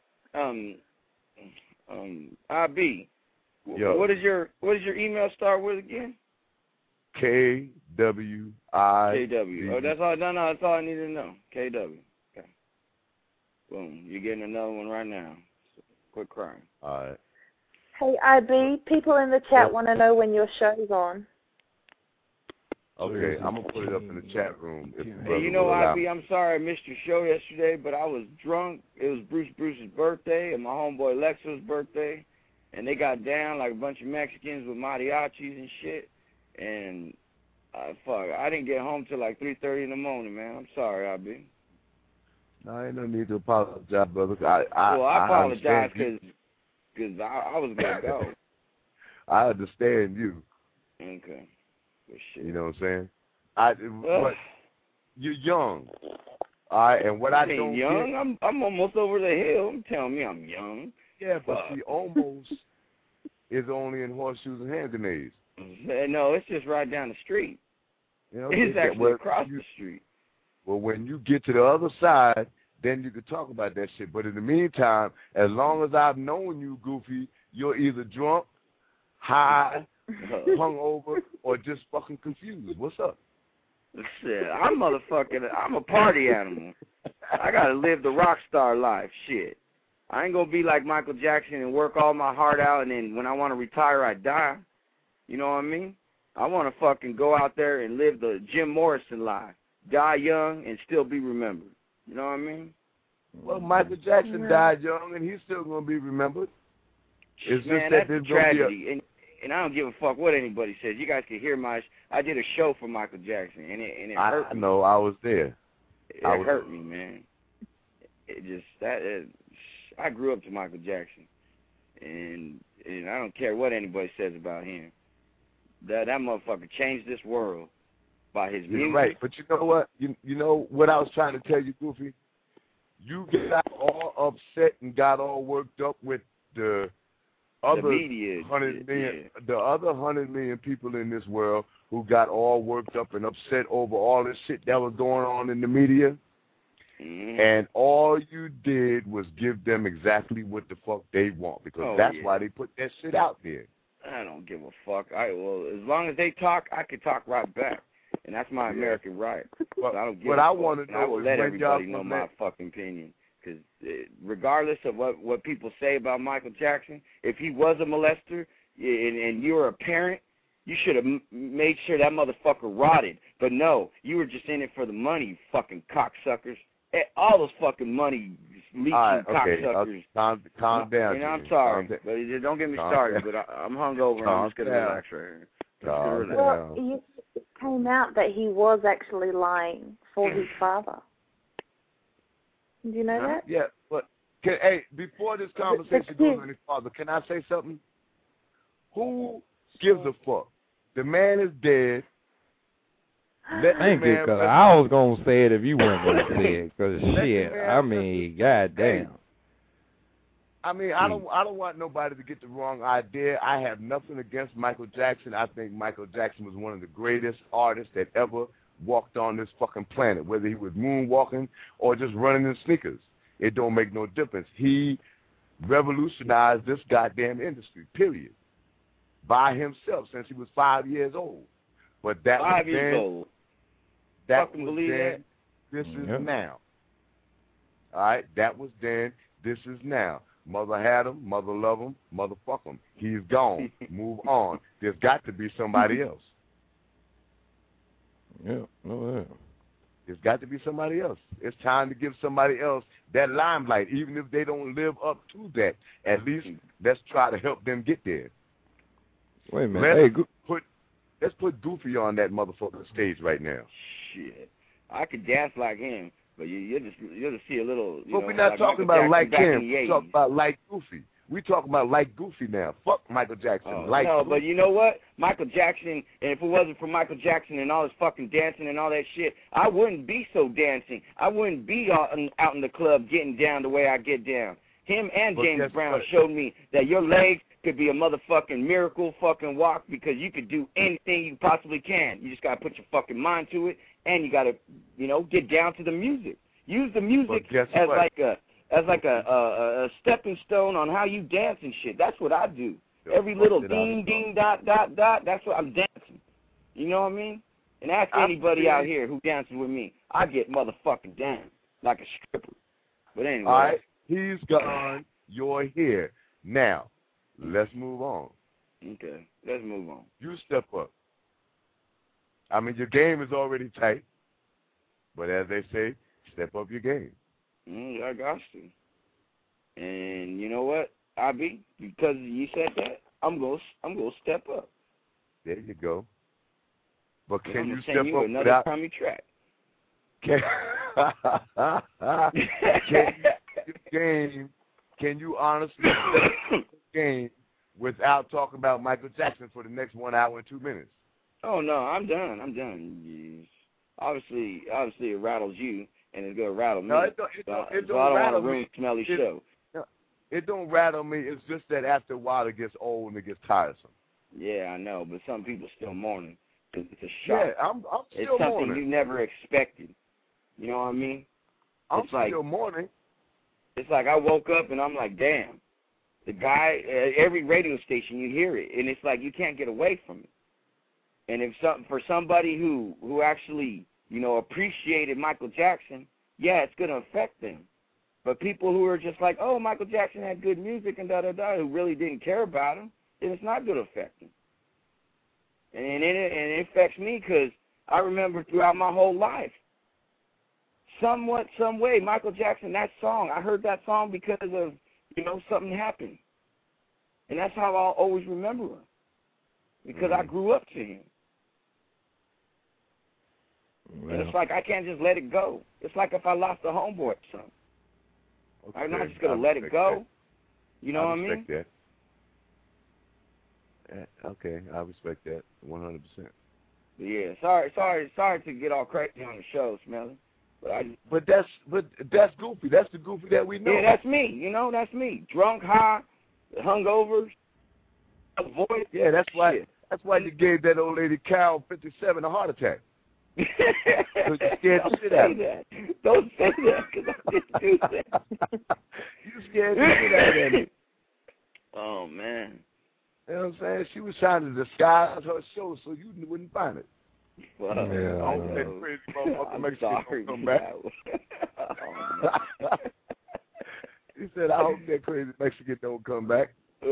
IB. Yo. What is your email start with again? KWI. KW. Oh, that's all. No, that's all I need to know. KW. Okay. Boom. You're getting another one right now. So, quit crying. All right. Hey, IB, people in the chat want to know when your show's on. Okay, I'm going to put it up in the chat room. Hey, you know, IB, I'm sorry I missed your show yesterday, but I was drunk. It was Bruce's birthday and my homeboy Lexo's birthday, and they got down like a bunch of Mexicans with mariachis and shit, and I didn't get home till like 3:30 in the morning, man. I'm sorry, IB. No, ain't no need to apologize, brother. I apologize because I was going to go. I understand you. Okay. Shit. You know what I'm saying? But you're young. All right, and what I don't young? get... I'm almost over the hill. I'm telling me I'm young. Yeah, but see, almost is only in horseshoes and hand grenades. No, it's just right down the street. You know, it's actually across the street. Well, when you get to the other side, then you can talk about that shit. But in the meantime, as long as I've known you, Goofy, you're either drunk, high, hungover, or just fucking confused. What's up? Shit, I'm a party animal. I gotta live the rock star life. Shit. I ain't gonna be like Michael Jackson and work all my heart out, and then when I want to retire, I die. You know what I mean? I want to fucking go out there and live the Jim Morrison life. Die young and still be remembered. You know what I mean? Well, Michael Jackson died young, and he's still gonna be remembered. It's Man, just that's a tragedy. And I don't give a fuck what anybody says. You guys can hear I did a show for Michael Jackson, and it hurt me. I know, I was there. It hurt me, man. I grew up to Michael Jackson, and I don't care what anybody says about him. That motherfucker changed this world by his music. You're right, but you know what? You know what I was trying to tell you, Goofy? You got all upset and got all worked up with the other media, 100 million, the other 100 million people in this world who got all worked up and upset over all this shit that was going on in the media. Mm-hmm. And all you did was give them exactly what the fuck they want, because that's why they put that shit out there. I don't give a fuck. Well, as long as they talk, I can talk right back, and that's my American right. But so I don't give what a I fuck. want to know I will is let when everybody y'all know my fucking opinion. Because regardless of what people say about Michael Jackson, if he was a molester and you were a parent, you should have made sure that motherfucker rotted. But no, you were just in it for the money, you fucking cocksuckers. All those fucking money leeching cocksuckers. Calm down. And I'm sorry, but don't get me started. But I'm hungover and I'm just going to relax right here. Well, it came out that he was actually lying for his father. Do you know that? Yeah, but before this conversation goes any farther, can I say something? Who gives a fuck? The man is dead. Thank you, because I was going to say it if you weren't going to say it, because shit, I mean, goddamn. I mean, I don't want nobody to get the wrong idea. I have nothing against Michael Jackson. I think Michael Jackson was one of the greatest artists that ever walked on this fucking planet, whether he was moonwalking or just running in sneakers. It don't make no difference. He revolutionized this goddamn industry, period, by himself since he was 5 years old. But that 5 was years then, old. that Fucking was believe then, that? this is now. All right, that was then, this is now. Mother had him, mother love him, mother fuck him. He's gone. Move on. There's got to be somebody else. Yeah, no, yeah. There's got to be somebody else. It's time to give somebody else that limelight, even if they don't live up to that. At least let's try to help them get there. Wait a minute. Let's put Goofy on that motherfucking stage right now. Shit, I could dance like him, but you'll just see a little. But we're not talking about like him. We're talking about like Goofy. We talking about like Goofy now. Fuck Michael Jackson. Like no, Goofy. but you know what? Michael Jackson, and if it wasn't for Michael Jackson and all his fucking dancing and all that shit, I wouldn't be so dancing. I wouldn't be out in the club getting down the way I get down. Him and James Brown showed me that your legs could be a motherfucking miracle fucking walk because you could do anything you possibly can. You just got to put your fucking mind to it, and you got to, get down to the music. Use the music as like a stepping stone on how you dance and shit. That's what I do. Every little ding, ding, dot, dot, dot, that's what I'm dancing. You know what I mean? And ask anybody out here who dances with me. I get motherfucking down like a stripper. But anyway. All right, he's gone. You're here. Now, let's move on. Okay, let's move on. You step up. I mean, your game is already tight. But as they say, step up your game. I got to. And you know what, Abi? Because you said that, I'm gonna step up. There you go. But can you step send you up another without Tommy track? Can you honestly step up your game without talking about Michael Jackson for the next 1 hour and 2 minutes? Oh no, I'm done. Yes. Obviously, it rattles you. And it's going to rattle me. No, it don't I don't rattle want a room me. Smelly show. It don't rattle me. It's just that after a while it gets old and it gets tiresome. Yeah, I know, but some people still mourning. It's a shock. Yeah, I'm still it's something mourning. you never expected. You know what I mean? I'm still mourning. It's like I woke up and I'm like, damn. The guy, every radio station you hear it, and it's like you can't get away from it. And for somebody who actually appreciated Michael Jackson, yeah, it's going to affect them. But people who are just like, oh, Michael Jackson had good music and da-da-da, who really didn't care about him, then it's not going to affect them. And it affects me because I remember throughout my whole life, some way, Michael Jackson, that song, I heard that song because of, something happened. And that's how I'll always remember him, because I grew up to him. Well, and it's like I can't just let it go. It's like if I lost a homeboy or something. Okay, I'm not just going to let it go. That. You know what I mean? I respect that. Okay, I respect that 100%. Yeah, sorry to get all crazy on the show, Smelly. But that's Goofy. That's the Goofy that we know. Yeah, that's me. That's me. Drunk, high, hungover, voice. Yeah, that's why you gave that old lady Carol 57 a heart attack. You scared the shit out of me. Don't say that, because I didn't do that. You scared the shit out of me. Oh, man. You know what I'm saying? She was trying to disguise her show so you wouldn't find it. Well, I hope that crazy motherfucker Mexican come back. He said, I hope that crazy Mexican don't come back.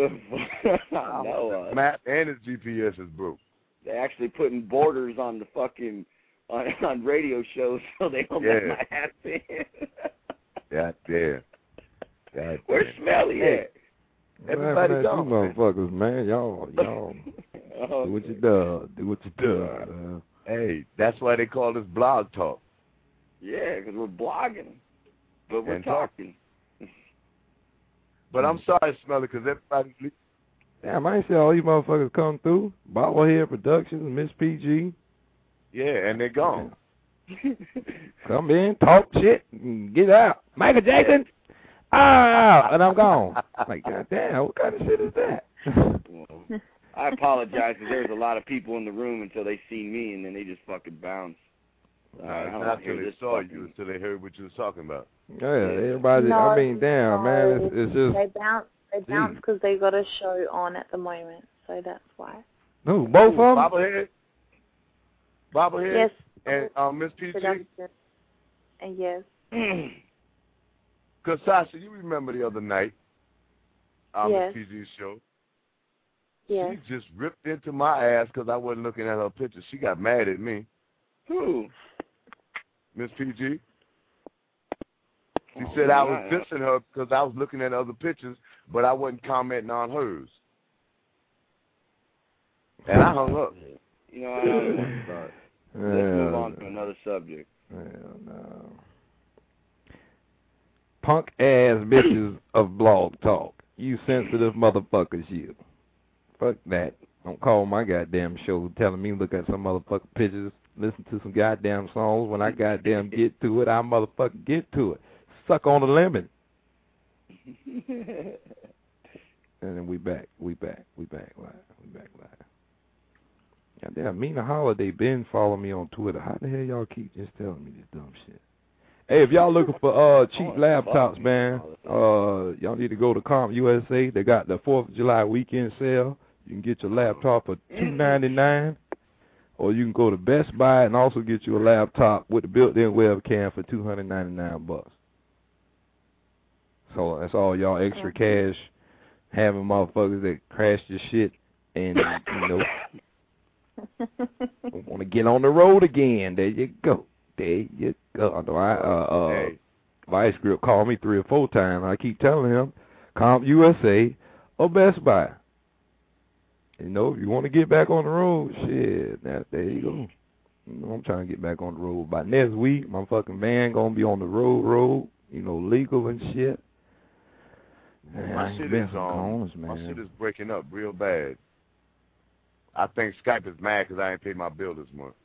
No, map and his GPS is broke. They're actually putting borders on the fucking on radio shows so they don't let my ass in. God damn. Where's Smelly at? Everybody gone, you motherfuckers, man. Y'all do what you do. Do what you do. Hey, that's why they call this blog talk. Yeah, because we're blogging, but we're talking. But I'm sorry, Smelly, because everybody... Damn, I ain't see all you motherfuckers come through. Bobblehead Productions, Miss PG. Yeah, and they're gone. Come in, talk shit, and get out. Michael Jackson, and I'm gone. Like, goddamn, what kind of shit is that? Well, I apologize because there's a lot of people in the room until they see me, and then they just fucking bounce. Not until they saw you, until they heard what you was talking about. Yeah, everybody. No, I mean, damn, man, it's just. They bounce because they got a show on at the moment, so that's why. Who? Both of them? Bobblehead. Yes. And Miss PG. And yes. Because Sasha, you remember the other night, yes. Miss PG's show. Yes. She just ripped into my ass because I wasn't looking at her picture. She got mad at me. Who? Miss PG. She said I was dissing her because I was looking at other pictures, but I wasn't commenting on hers. And I hung up. You know, I don't know about it. Let's move on to another subject. Hell no. Punk ass bitches of Blog Talk. You sensitive motherfuckers, you. Fuck that. Don't call my goddamn show telling me look at some motherfucking pictures, listen to some goddamn songs. When I goddamn get to it, I motherfucking get to it. Suck on the lemon. And then we back live. Goddamn, Mina Holiday been following me on Twitter. How the hell y'all keep just telling me this dumb shit? Hey, if y'all looking for cheap laptops, man, y'all need to go to CompUSA. They got the 4th of July weekend sale. You can get your laptop for $299, or you can go to Best Buy and also get you a laptop with the built-in webcam for $299. So that's all y'all extra cash having motherfuckers that crash your shit and, you know, want to get on the road again. There you go. There you go. I know Vice Grip called me 3 or 4 times. I keep telling him, CompUSA or Best Buy. You know, if you want to get back on the road, shit, there you go. You know, I'm trying to get back on the road. By next week, my fucking van going to be on the road, you know, legal and shit. Man, my shit is breaking up real bad. I think Skype is mad because I ain't paid my bill this month.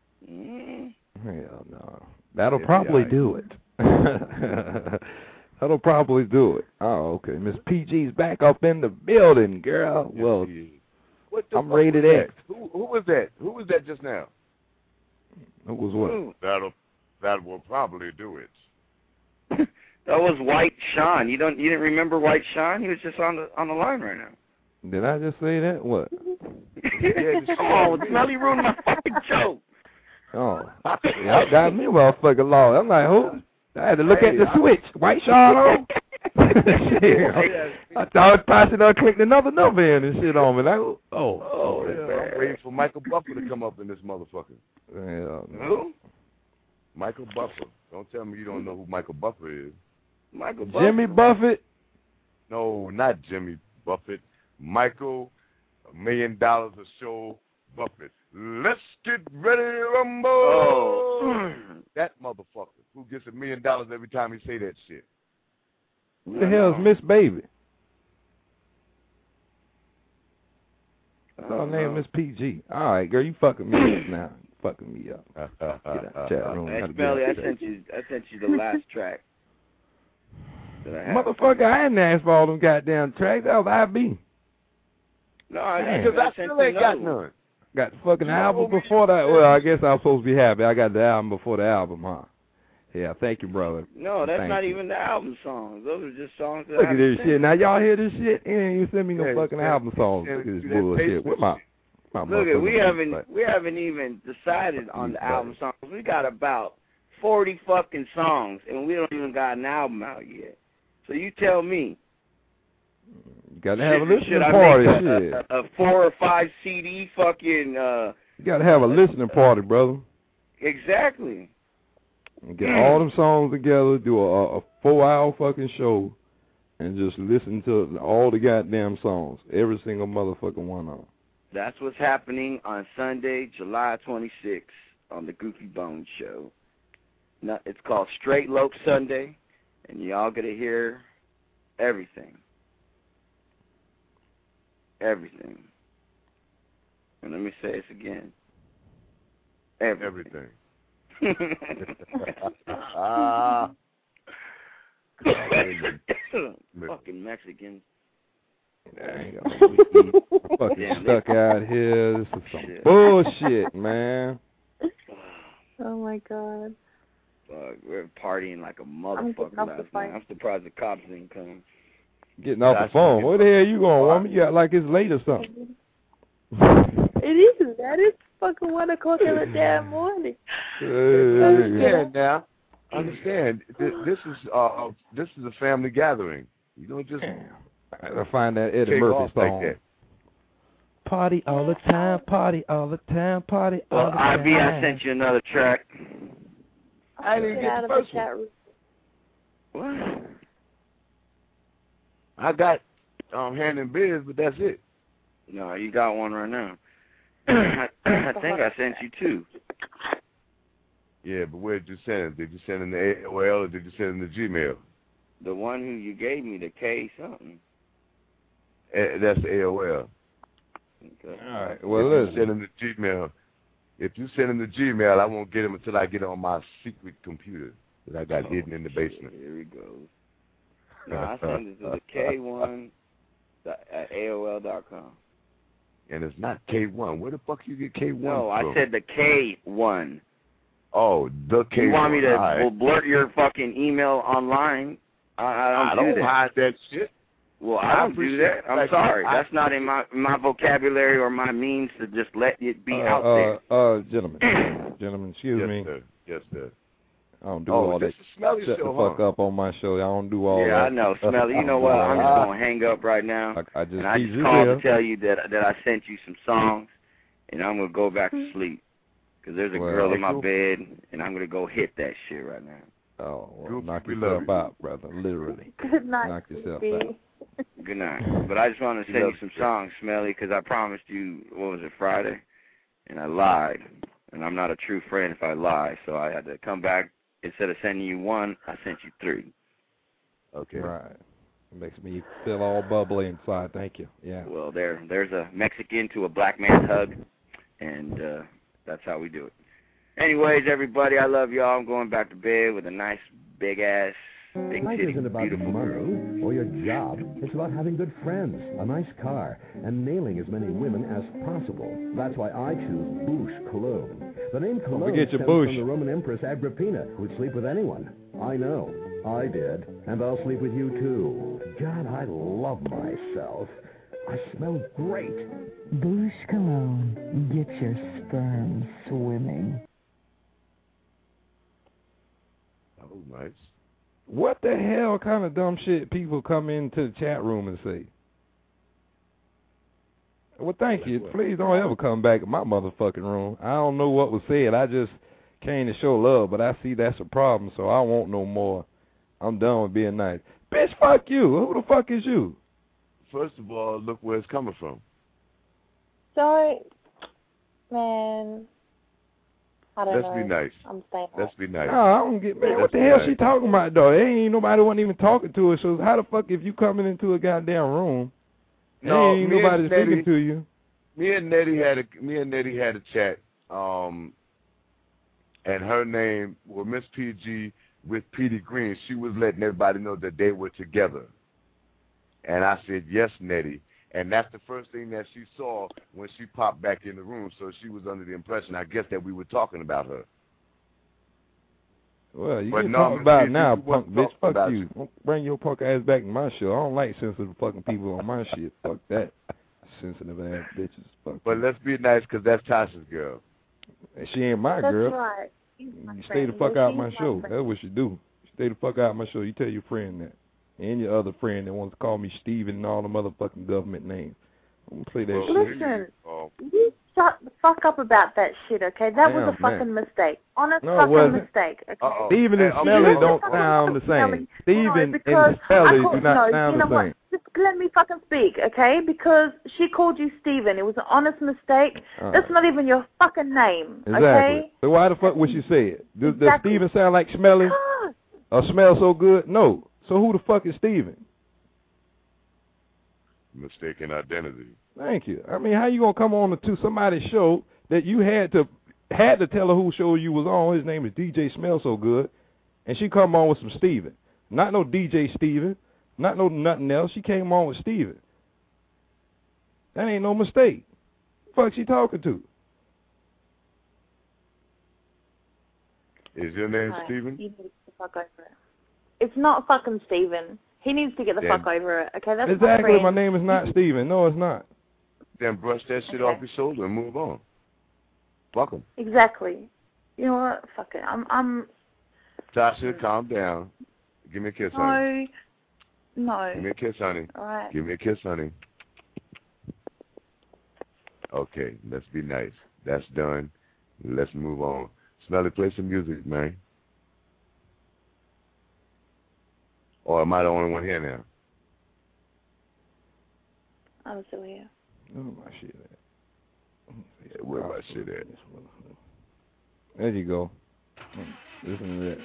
Hell no. That'll probably do it. That'll probably do it. Oh, okay. Miss PG's back up in the building, girl. Yes, well, I'm rated X. Who was that? Who was that just now? Who was what? That will probably do it. That was White Sean. You didn't remember White Sean? He was just on the line right now. Did I just say that? What? Oh, Smelly ruined my fucking joke. Oh, yeah, I got me motherfucking law. I'm like, who? I had to look at the switch. White Sean on? I thought Pastor done clicked another number in and shit on me. Like, I'm waiting for Michael Buffer to come up in this motherfucker. Who? Michael Buffer. Don't tell me you don't know who Michael Buffer is. Michael Buffer. Jimmy Buffett? No, not Jimmy Buffett. Michael, $1 million a show, Buffett. Let's get ready to rumble. Oh. That motherfucker who gets $1 million every time he say that shit. Who the hell is Miss Baby? That's her name, Miss PG. All right, girl, you fucking me up now. Fucking me up. Get out chat room. Hey, Smelly, I sent you the last track. Motherfucker, I hadn't asked for all them goddamn tracks. That was IB. No, because I still ain't got none. Got the fucking album before that. Well, I guess I was supposed to be happy. I got the album before the album, huh? Yeah, thank you, brother. No, that's not even the album songs. Those are just songs that Look at this shit. Now, y'all hear this shit? You send me no fucking album songs. Look at this bullshit. What my look, we haven't even decided on the album songs. We got about 40 fucking songs, and we don't even got an album out yet. So you tell me. You gotta have a listening party. A 4 or 5 CD fucking. You gotta have a listening party, brother. Exactly. And get all them songs together, do a 4-hour fucking show, and just listen to all the goddamn songs, every single motherfucking one of them. That's what's happening on Sunday, July 26th, on the Goofy Bones Show. It's called Straight Loke Sunday, and y'all gonna hear everything. Everything. And let me say this again. Everything. Fucking Mexicans. I'm fucking stuck out here. This is some bullshit, man. Oh my God. Fuck, we're partying like a motherfucker last night. I'm surprised the cops didn't come. Getting off the phone. Where the hell you going, woman? You got like it's late or something. It is, man. It's fucking 1 o'clock in the damn morning. Understand now. Understand. This is a family gathering. You don't just. I find that Eddie Murphy song. Like party all the time, party all the time, party all the time. IB, I sent you another track. I didn't get the first one. What? I got Hand in Biz, but that's it. No, you got one right now. I think I sent you 2. Yeah, but where did you send it? Did you send it in the AOL or did you send it in the Gmail? The one who you gave me, the K something. That's AOL. Okay. All right. Well, listen. Send him the Gmail. If you send him the Gmail, I won't get him until I get on my secret computer that I got hidden in the basement. Here we go. No, I send it to the K1 at AOL.com. And it's not K1. Where the fuck you get K1 from? No, I said the K1. Oh, the K1. You want me to blurt your fucking email online? I don't do that. Hide that shit. Well, I don't do that. I'm sorry. That's not in my vocabulary or my means to just let it be out there. Gentlemen, excuse me. Sir. Yes, sir. I don't do all that. Shut the fuck up on my show. I don't do all that. Yeah, I know, Smelly. You know what? I'm just going to hang up right now. I just called to tell you that I sent you some songs, and I'm going to go back to sleep. Because there's a girl in my bed, and I'm going to go hit that shit right now. Oh, well, knock yourself out, brother, literally. Good night. Knock yourself out. Good night. But I just want to send you some songs, Smelly, because I promised you, what was it, Friday? And I lied. And I'm not a true friend if I lie, so I had to come back. Instead of sending you 1, I sent you 3. Okay. Right. It makes me feel all bubbly inside. Thank you. Yeah. Well, there's a Mexican to a black man hug, and that's how we do it. Anyways, everybody, I love y'all. I'm going back to bed with a nice, big-ass, big-titty, beautiful girl. Or your job. It's about having good friends, a nice car, and nailing as many women as possible. That's why I choose Bouche Cologne. The name Cologne stems from the Roman Empress Agrippina, who'd sleep with anyone. I know. I did. And I'll sleep with you, too. God, I love myself. I smell great. Bouche Cologne. Get your sperm swimming. Oh, nice. What the hell kind of dumb shit people come into the chat room and say? Well, thank you. Please don't ever come back in my motherfucking room. I don't know what was said. I just came to show love, but I see that's a problem, so I won't no more. I'm done with being nice. Bitch, fuck you. Who the fuck is you? First of all, look where it's coming from. So, man, I don't know. Let's be nice. I'm staying Let's be nice. No, I don't get, man, what the hell she talking about, though? Ain't nobody wasn't even talking to her, so how the fuck if you coming into a goddamn room, no, ain't nobody speaking to you? Me and Nettie had a chat, and her name was Miss PG with Petey Green. She was letting everybody know that they were together. And I said, yes, Nettie. And that's the first thing that she saw when she popped back in the room. So she was under the impression, I guess, that we were talking about her. Well, you can talk about it now, punk bitch. Fuck you. Don't bring your punk ass back in my show. I don't like sensitive fucking people on my shit. Fuck that. Sensitive ass bitches. Fuck but you. Let's be nice, because that's Tasha's girl. And she ain't my girl. That's right. You stay the fuck out of my show. That's what you do. Stay the fuck out of my show. You tell your friend that. And your other friend that wants to call me Steven and all the motherfucking government names. I'm gonna play that shit. Listen, you shut the fuck up about that shit, okay? That was a fucking mistake. Honest fucking mistake, okay? Steven and Smelly don't sound the same. Steven and Smelly do not sound the same. Just let me fucking speak, okay? Because she called you Steven. It was an honest mistake. That's not even your fucking name, exactly. Okay? So why the fuck would she say it? Does Steven sound like Smelly? Or smell so good? No. So who the fuck is Steven? Mistaken identity. Thank you. I mean, how you gonna come on to somebody's show that you had to tell her who show you was on? His name is DJ Smell So Good, and she come on with some Steven. Not no DJ Steven. Not no nothing else. She came on with Steven. That ain't no mistake. Fuck she talking to? Is your name No, Steven? You need to get the fuck over it. It's not fucking Steven. He needs to get the fuck over it. Okay, that's exactly. my name is not Steven. No, it's not. Then brush that shit off your shoulder and move on. Fuck him. Exactly. You know what? Fuck it. I'm. Tasha, calm down. Give me a kiss, honey. No. Give me a kiss, honey. All right. Give me a kiss, honey. Okay, let's be nice. That's done. Let's move on. Smelly, play some music, man. Or am I the only one here now? I'm still here. Where my shit at? Yeah, where my shit at? There you go. Listen to that.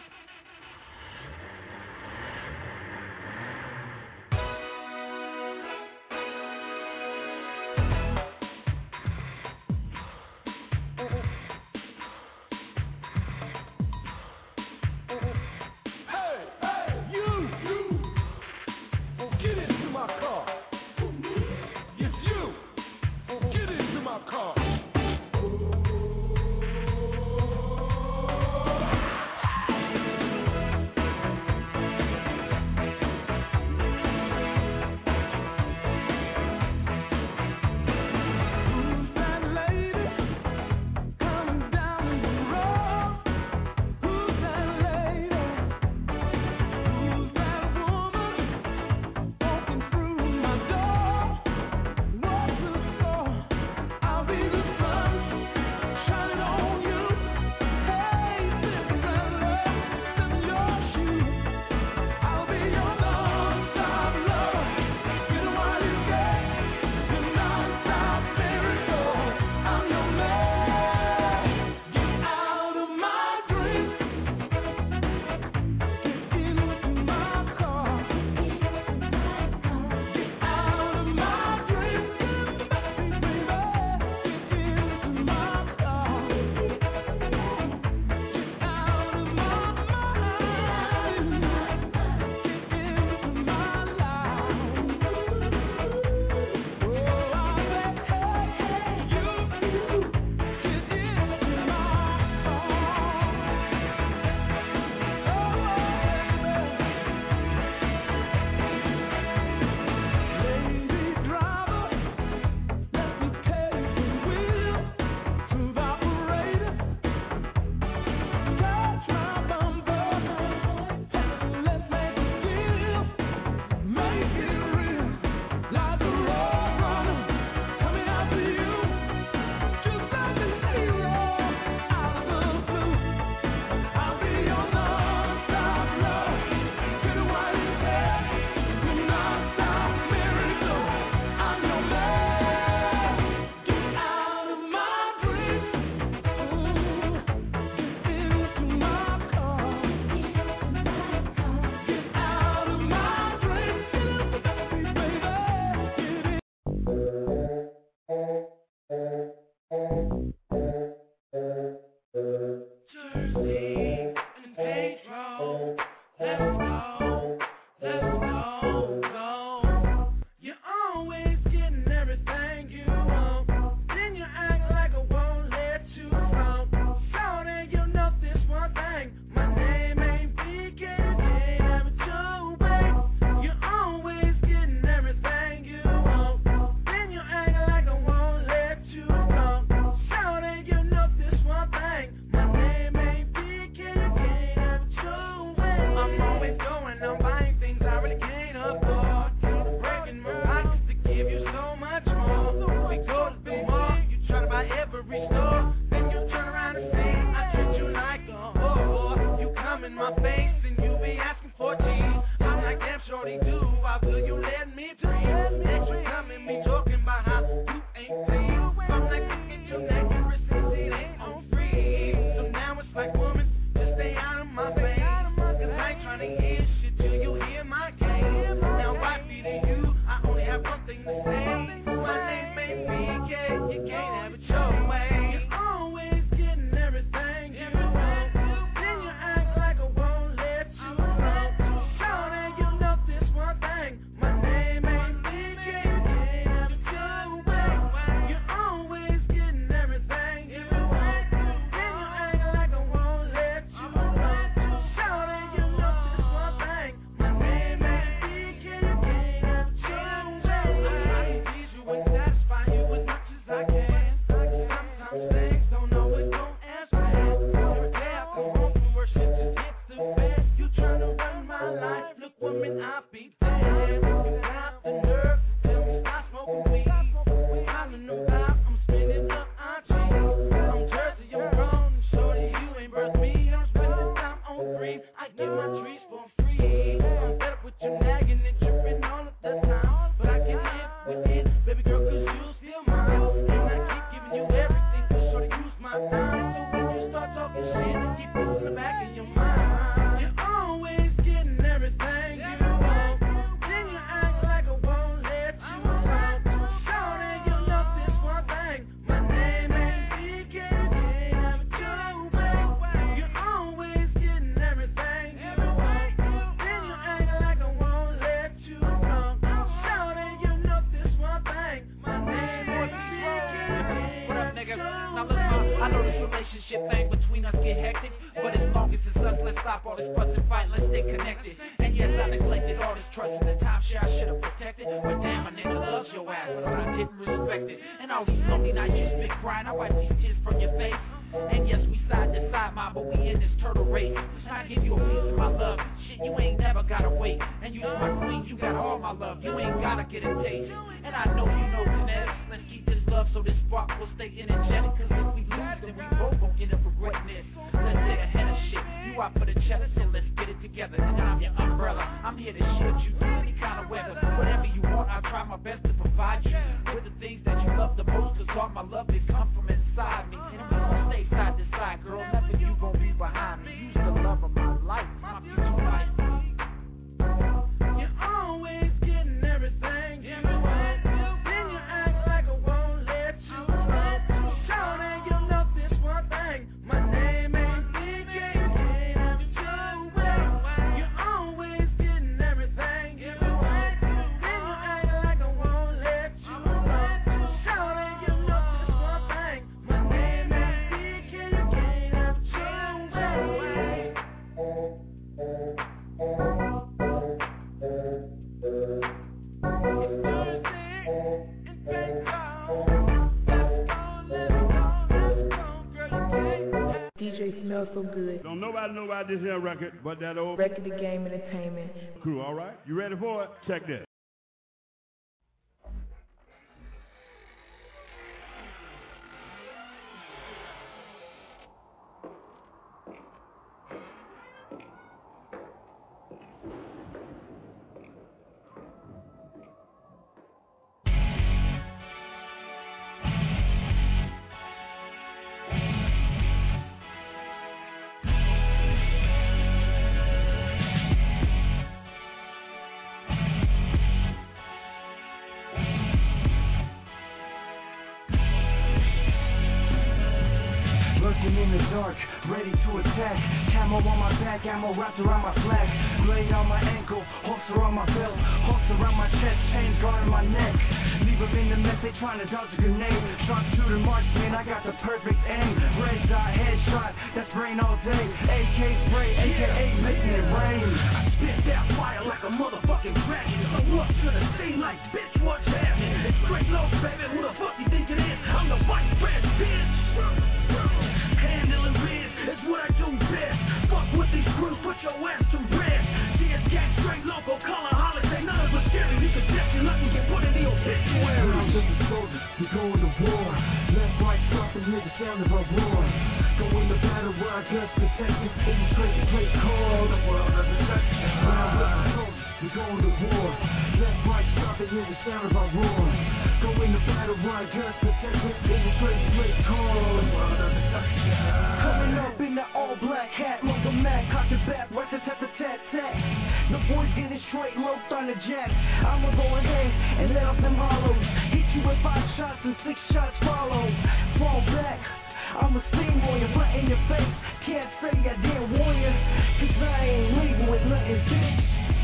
all this fuss and fight, let's stay connected. And yes, I neglected all this trust in the time share I should have protected. But damn, a nigga loves your ass, but I didn't respect it. And all these lonely nights you spent crying, I wipe these tears from your face. And yes, we side to side, ma, but we in this turtle race. I give you a piece of my love. Shit, you ain't never gotta wait. And you my queen, you got all my love. You ain't gotta get a taste. And I know you know genetics. Let's keep this love so this spark will stay energetic. Cause if we lose, then we both gon' end up regretting this. Let's stay ahead of shit. You out for the cheddar, so let's get it together. And I'm your umbrella. I'm here to shield you through any kind of weather. Whatever you want, I'll try my best to provide you with the things that you love the most. Cause all my love, it come from inside me. And we gon' stay side to side, girl. Never you gon' be behind me. You's the love of my life, my future wife. You're always getting everything you want. Then you act like I won't let you know. Shout and you know this one thing. My name ain't DJ, ain't have it your way. You're always getting everything you want. Then you act like I won't let you know. Shout and you know this one thing. My name ain't DJ, you can't have it your way. DJ smells so good. Don't nobody know about this here record but that old Record the Game Entertainment crew, all right? You ready for it? Check this. In the dark, ready to attack. Camo on my back, ammo wrapped around my flag. Blade on my ankle, holster on my belt, holster around my chest, chain guarding my neck. Leave them in the mess, they trying to dodge a grenade. Sharpshooter marksman, I got the perfect aim. Red dot, headshot, that's brain all day. AK spray, AKA making it rain. I spit that fire like a motherfucking dragon. So what's gonna seem like, bitch, what's happening? It's straight low, baby, who the fuck you think it is? I'm the vice president. Handling biz is what I do best. Fuck with these crews, put your ass to rest. CS gang, straight local, color holiday, none of us scary. You can test your luck and get put in the obituary. I'm just a soldier, we going to war. Left, right, stop and hear the sound of our roar. Go in the battle where our guns protected. In the straight call, the world of destruction. I'm just a soldier, we going to war. Left, right, stop and hear the sound of our roar. Go in the battle where our guns protected. In the straight call, the world of destruction. Coming up in that all black hat, logo Mac, cock it back, right to tat. The boys getting straight low on the jack. I'ma go ahead and let off them hollows. Hit you with 5 shots and 6 shots follow. Fall back, I'm a steamboy, right in your face. Can't say I didn't warn ya, cause I ain't leaving with nothing, bitch.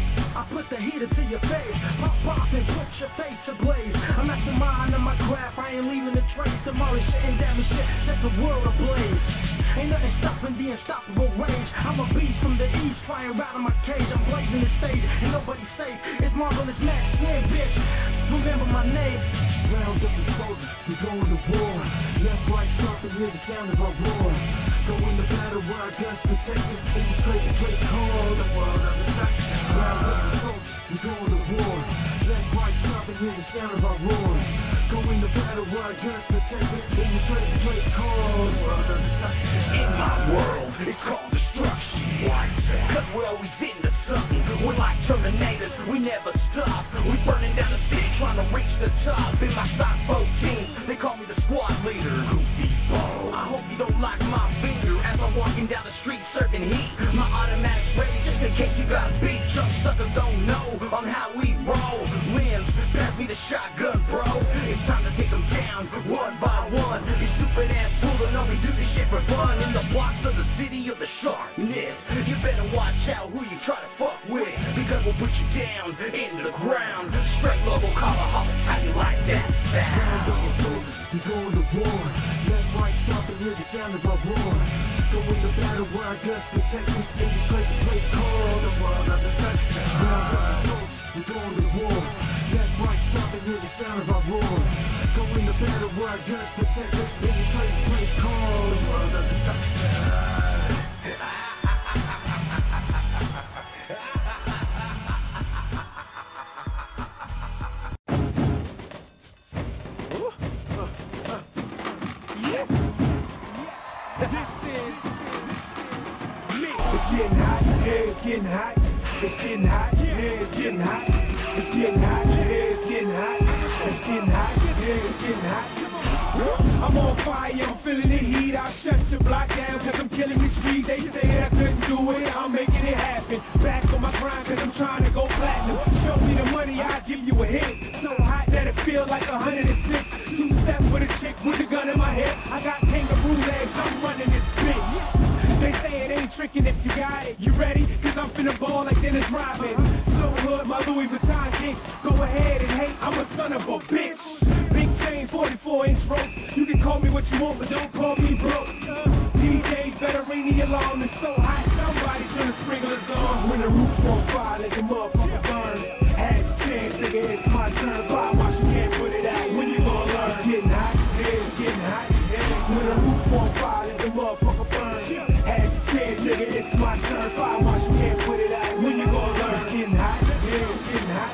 I put the heater to your face, pop and put your face ablaze. I'm at the mind of my craft, I ain't leaving a trace. Demolish shit and damage shit, set the world ablaze. Ain't nothing stopping the unstoppable rage. I'm a beast from the east, flying right in my cage. I'm blazing the stage, and nobody's safe. It's Marvelous Max, Slim, bitch. Remember my name. Round up the soldiers, we going to war. Left, right, stop and hear the sound of our roar. Go in the battle where our guns protected. In the straight call, the world of destruction. Round up the soldiers, we going to war. Left, right, stop and hear the sound of our roar. Go in the battle where our guns protected. In the straight call, the world of destruction. In my world, it's called destruction. Why is that? Cause we're always into something. We're like Terminators, we never stop. We burning down the city, trying to reach the top. In my stock 14, they call me the squad leader. Goofy ball. I hope you don't like my finger as I'm walking down the street serving heat. My automatic's ready just in case you got a beat. Some suckers don't know on how we roll. Limbs, pass me the shotgun, bro. It's time to take them down one by one. You stupid ass fool don't know we do this shit for fun. In the blocks of the city of the sharpness, you better watch out who you try to fuck with, because we'll put you down into the ground. Straight local collar, how you like that sound? We going to war. Left, right, stop and hear the sound of our roar. Go in the battle where our guns protect us. In the straight when the battle where I got protected. Any place called the world of destruction. It's getting hot, it's getting hot, yeah, it's getting hot, it's getting hot, yeah, it's getting hot, it's getting hot, yeah, it's getting hot. I'm on fire, I'm feeling the heat, I'll shut your block down cause I'm killing the street. They say I couldn't do it, I'm making it happen. Back on my grind cause I'm trying to go platinum. Show me the money, I'll give you a hit. So hot that it feels like 106. 2 steps with a chick with a gun in my head. I got kangaroo legs, I'm running this bitch. They say it ain't tricking if you got it. You ready? Cause I'm finna ball like Dennis Rodman. So hood, my Louis Vuitton kicks. Go ahead and hate, I'm a son of a bitch. Big chain, 44-inch rope. You can call me what you want, but don't call me broke. DJs better ring the alarm. It's so hot, somebody turn the sprinklers on. When the roof's on fire, let the motherfucker burn. Had a chance, nigga, it's my turn. Fire watch, you can't put it out. When you gon' learn? It's getting hot, yeah, it's getting hot. When the roof's on fire, let the motherfucker burn. Nigga, it's my turn. Fire watch, you can't put it out. When you gon' learn? It's getting hot, yeah, it's getting hot,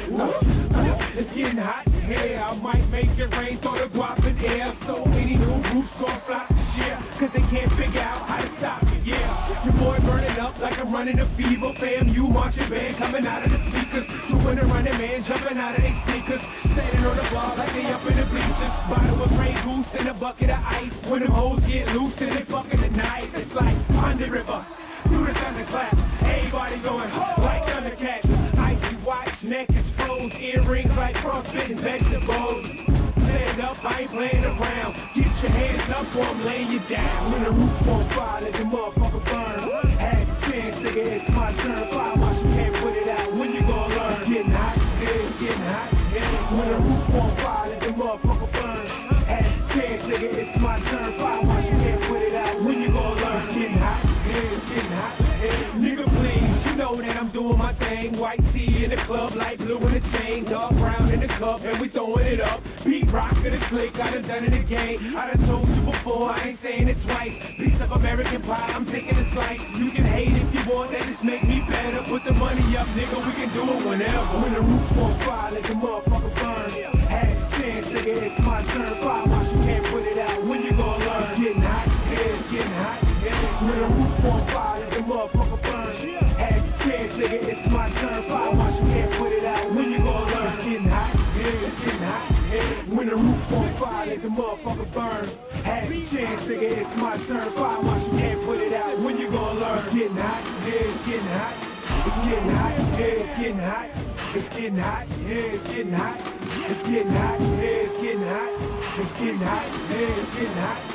yeah. It's getting hot, yeah. I might make it rain, throw the guap in air. So many new roofs gon' flop this year, cause they can't figure out how to stop it, yeah. Your boy burning up like I'm running a fever. Fam, you marching band coming out of the speakers. Doing the running man, jumping out of their sneakers. Standing on the bar like they up in the bleachers. Bottle of Grey Goose and a bucket of ice. When them hoes get loose and they fucking the night. It's like on the river, do the thunderclap. Everybody going like Thundercats. Icy watch, neck is froze. Earrings like frostbitten vegetables. Stand up, I ain't playing around. Get your hands up or I'm laying you down. When the roof's on fire, let the motherfucker burn. Had a chance, nigga, it's my turn. Fire watch, you can't put it out. When you gon' learn? It's getting hot, yeah, it's getting hot. Yeah. When the roof's on fire, let the motherfucker burn. Had a chance, nigga, it's my turn. Fire watch, you can't put it out. When you gon' learn? It's getting hot, yeah, it's getting hot. Yeah. Nigga, please, you know that I'm doing my thing. White tee in the club, light blue in the chain, dark brown in the cup, and we throwing it up. Beat rock in the click, I done done it again. I done told you before, I ain't saying it twice. Piece of American pie, I'm taking a slice. You can hate if you want, that just make me better. Put the money up, nigga, we can do it whenever. When the roof's on fire, let the motherfucker burn. Had a chance, nigga, it's my turn. Fire watch, you can't put it out. When you gon' learn? It's getting hot, yeah, it's getting hot. Yeah. When the roof's on fire, let the motherfucker burn. Had a chance, nigga, it's my turn. Fire watch, you can't put it out. When you gon' learn? It's getting hot, yeah, it's getting hot. Yeah. When the roof's on fire, let the motherfucker burn. Had a chance, nigga, it's my turn. Fire watch, you can't put it out. When you gon' learn? It's getting hot, yeah, it's getting hot. It's getting hot, yeah, it's getting hot. It's getting hot, yeah, it's getting hot. It's getting hot, yeah, it's getting hot. It's getting hot, yeah, it's getting hot.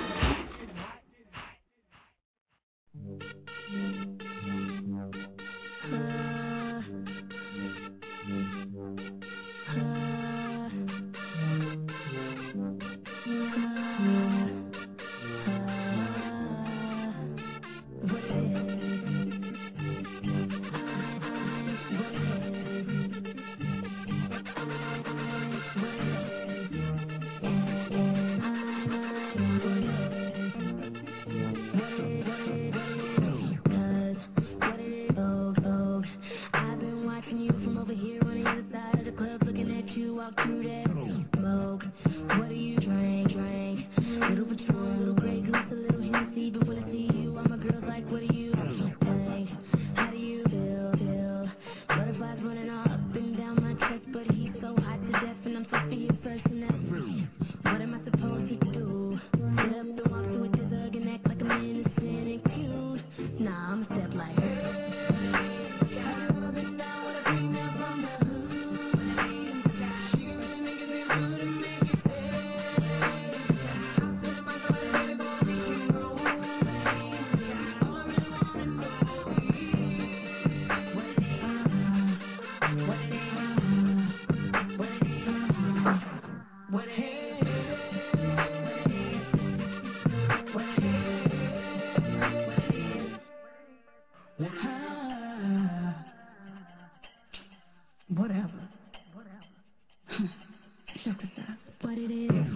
Whatever. Check this out. What it is.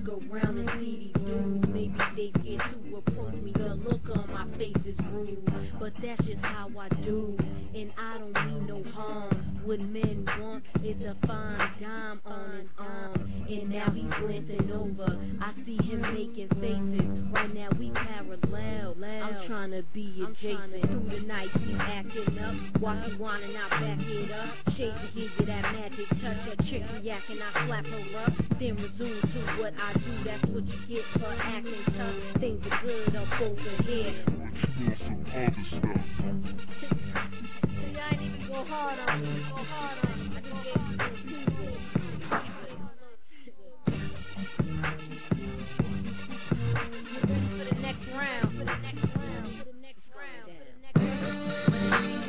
around and see these dudes. Maybe they scared to approach me. The look on my face is rude, but that's just how I do. And I don't mean no harm. What men want is a fine dime on his arm. And now he's glancing over. I see him making faces. Right now we parallel. I'm trying to be adjacent. Through the night he's acting up. Watch you whine and I back it up. Shade to give you that magic touch. A chick yak and I slap her up. Then resume to what I do. That's what you get for acting tough. Things are good up over here. I ain't even go hard on me. Go hard on me. I just gave you some pieces. Get ready for the next round. For the next round. For the next round. For the next round.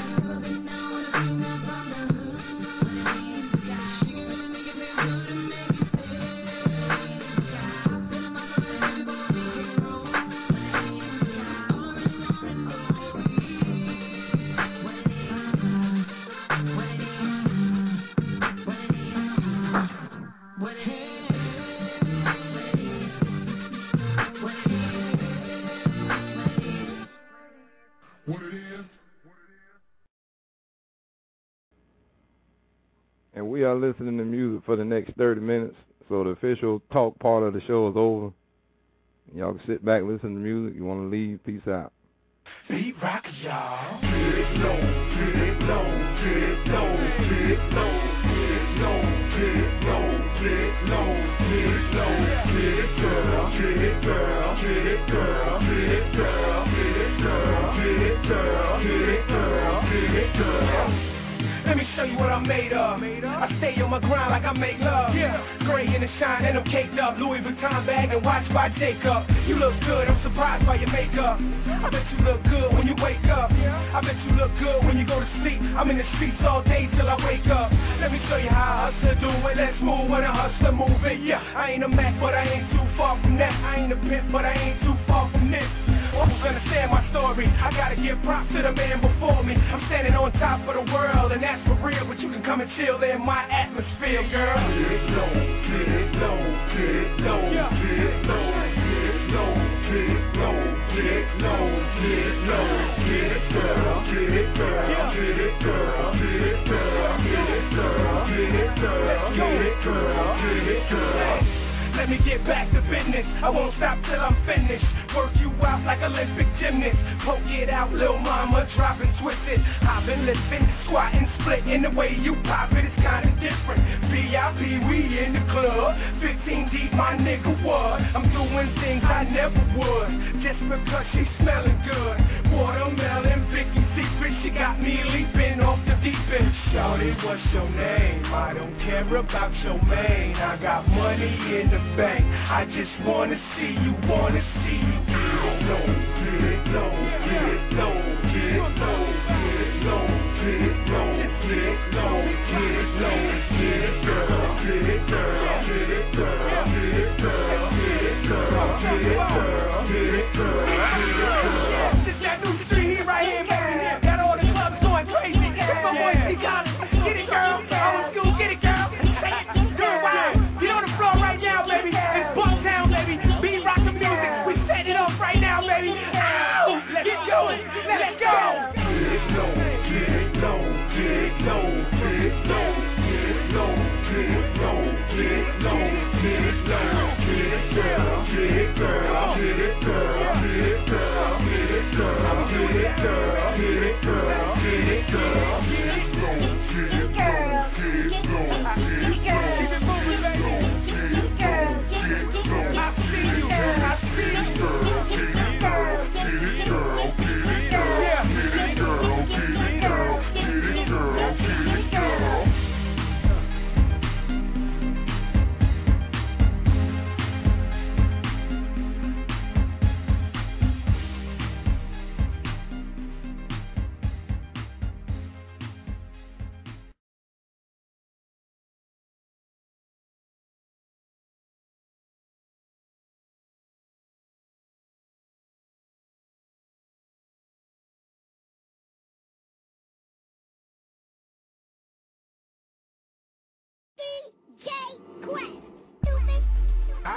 And we are listening to music for the next 30 minutes. So the official talk part of the show is over. Y'all can sit back, listen to music. You want to leave, peace out. Beat rockers, y'all. Get it low, get it low, get it low, get it low, get it low, get it low, get it low, get it low, get it girl, get it girl, get it girl, get it girl, get it girl, get it girl, get it girl, get it girl. Let me show you what I'm made of. I stay on my grind like I make love. Gray in the shine and I'm caked up. Louis Vuitton bag and watch by Jacob. You look good, I'm surprised by your makeup. I bet you look good when you wake up. I bet you look good when you go to sleep. I'm in the streets all day till I wake up. Let me show you how I hustle do it. Let's move when a hustler move it. Yeah, I ain't a Mac, but I ain't too far from that. I ain't a pimp, but I ain't too far from this. Who's understand my story? I gotta give props to the man before me. I'm standing on top of the world, and that's for real. But you can come and chill in my atmosphere, girl. Get it low, get it low, get it low, get it low, get it low, get it low, get it low, get it low, get it girl, get it girl, get it girl, get it girl, get it girl, get it girl, get it girl, get it girl. Let me get back to business. I won't stop till I'm finished. Work you out like Olympic gymnast. Poke it out, lil' mama, drop and twist it. I've been lifting, squatting, splitting. The way you pop it is kinda different. VIP, we in the club. 15 deep, my nigga, what? I'm doing things I never would. Just because she's smelling good. Watermelon, Vicky secret. She got me leaping off the deep end. Shawty, what's your name? I don't care about your mane. I got money in the bank. I just wanna see you, wanna see you. Get it low, get it low, get it low, get it low, get it low, get it low, get it low, get it low, get it girl, get it girl, get it girl, get it girl, get it girl, get it girl, get it girl, get it girl. This that new street here right here, man. Got all the clubs going crazy. That's my boy C. Johnson. Get it, girl. Old school, get it, girl. Say it, do it right. Get on the floor right now, baby. It's Bucktown, baby. Beat rockin' music. We set it off right now, baby. Ow! Get going. Let's go. Get it low, get it low, get it low, get it low, get it low, get it low, get it low, get it low, get it girl, get it girl, get it girl, get it girl, get it girl, get it girl, get it girl, get it girl, get it low, get it low, get it low, get it girl. Keep it moving, baby. Get it girl, get it low. I see you, I see you. Get it girl, get it girl, get it girl, get it girl, get it girl, get it girl, get it girl. DJ Quest. Stupid. I can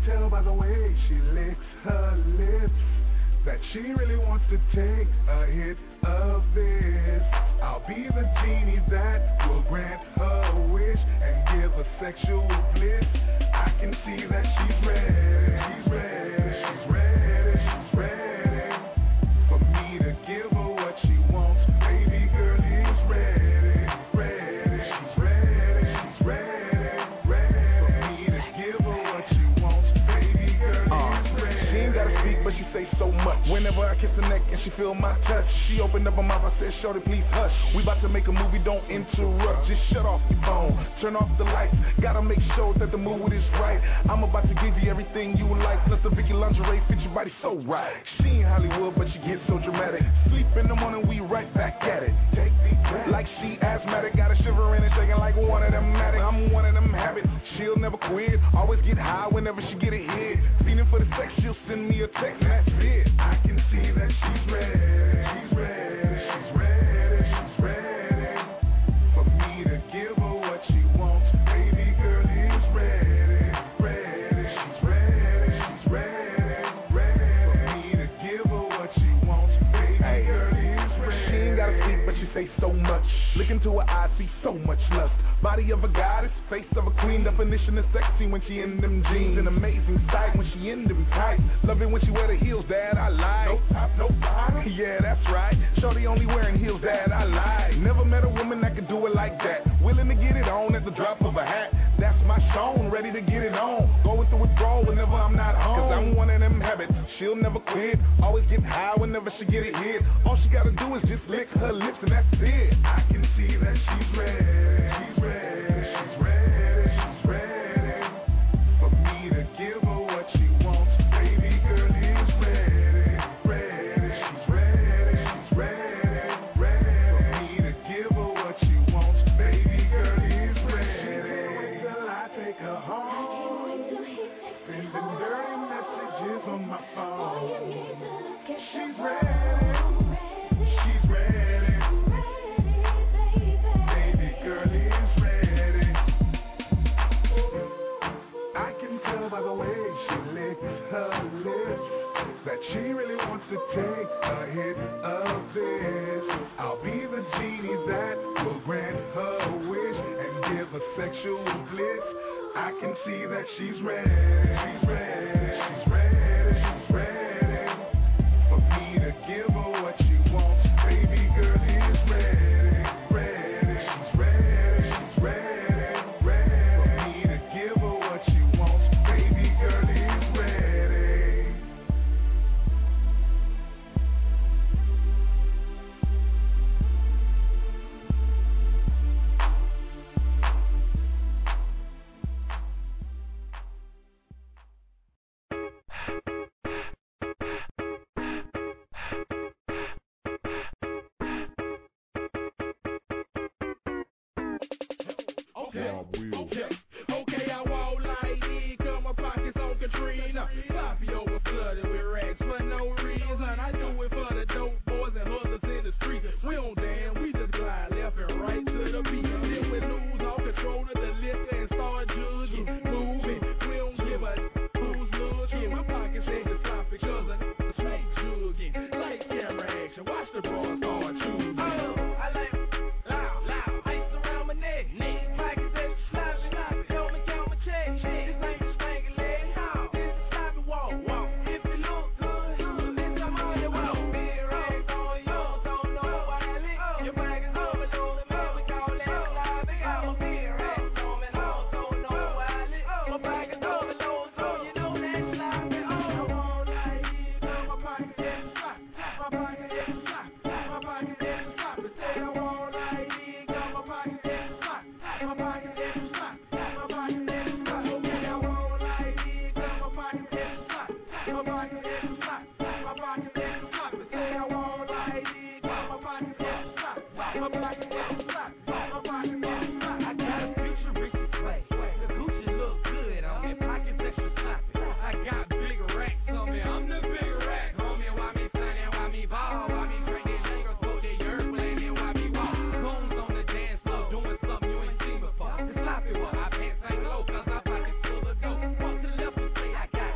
tell by the way she licks her lips that she really wants to take a hit of this. I'll be the genie that will grant her wish and give her sexual bliss. I can see that she's ready, she's ready, she's ready, she's ready for me to give her what she wants. Baby girl is ready, ready, she's ready, she's ready, ready for me to give her what she wants. Baby girl is ready. She ain't gotta speak, but she say so much. Whenever I kiss her neck and she feel my touch, she opened up her mouth, I said, shorty, please hush. We about to make a movie, don't interrupt. Just shut off your phone, turn off the lights. Gotta make sure that the mood is right. I'm about to give you everything you like. Plus the Vicky lingerie fit your body so right. She ain't Hollywood, but she gets so dramatic. Sleep in the morning, we right back at it. Take me back. Like she asthmatic, got a shivering and shaking like one of them Matic. I'm one of them habits, she'll never quit. Always get high whenever she get a hit. Feeling for the sex, she'll send me a text and that's it. I can see that she's ready, she's ready, she's ready, she's ready for me to give her what she wants. Baby girl is ready, ready, she's ready, she's ready, ready for me to give her what she wants. Baby girl is ready. She ain't gotta speak, but she say so much. Look into her eyes, see so much lust. Body of a goddess, face of a queen. Definition of sexy when she in them jeans. An amazing sight when she in them tights. Love it when she wear the heels that I like. No top, no bottom. Yeah, that's right. Shorty only wearing heels that I like. Never met a woman that could do it like that. Willing to get it on at the drop of a hat. That's my Sean, ready to get it on. Going through withdrawal whenever I'm not home. Cause I'm one of them habits, she'll never quit. Always get high whenever she get it hit. All she gotta do is just lick her lips and that's it. I can see that she's ready, she's ready, she's ready, she's ready for me to give her what she wants. Baby girl is ready, ready, she's ready, she's ready, ready for me to give her what she wants. Baby girl is ready. Wait till I take her home, sending dirty messages on my phone. She's ready, she's ready, baby girl is ready. I can tell by the way she licks her lips that she really wants to take a hit of this. I'll be the genie that will grant her wish and give her sexual bliss. I can see that she's ready, she's ready, she's ready, she's ready for me to give her what she wants. Baby girl is ready, ready, she's ready, she's ready, ready for me to give her what she wants. Baby girl is ready. Okay, I walk like this, 'cause my pockets on Katrina. Sloppy over flooded with racks for no reason. I do it for the dope boys and hustlers in the street. We don't dance, we just glide left and right to the beat. Then we lose all control of the liquor and start jugging, moving. We don't give a who's looking. My pockets ain't the sloppy 'cause a snake jugging. Like camera action, watch the bras start choosing. I like loud, ice around my neck. Pockets extra sloppy, help me count my check. This ain't the spanking leg, this is the sloppy walk. If it look good, it's a money walk. Big racks on you, don't know why I lick. Your pockets overloaded, man, we call that sloppy. I'm a big racks on me, don't know why I lick. My pockets overloaded, so you know that sloppy. I want like this, my pockets extra sloppy. My pockets extra sloppy, my pockets extra sloppy. Say I want like this, my pockets extra sloppy. My pockets extra sloppy, my pockets extra sloppy. Okay, I want like this, my pockets extra sloppy. My pockets extra sloppy, my pockets extra sloppy. Say I want like this, my pockets extra sloppy. My pockets extra sloppy, my pockets extra sloppy. I got a picture Ricky Slay. The Gucci look good on me, pockets extra sloppy. I got big racks on me, I'm the big rack. Homie, why me sun and why me ball? Why me drink these niggas, smoke the airplane and why me walk? Goons on the dance floor doing something you ain't seen before. The sloppy one, I pants ain't low 'cause my pockets full of dope. Walk to the left and say I got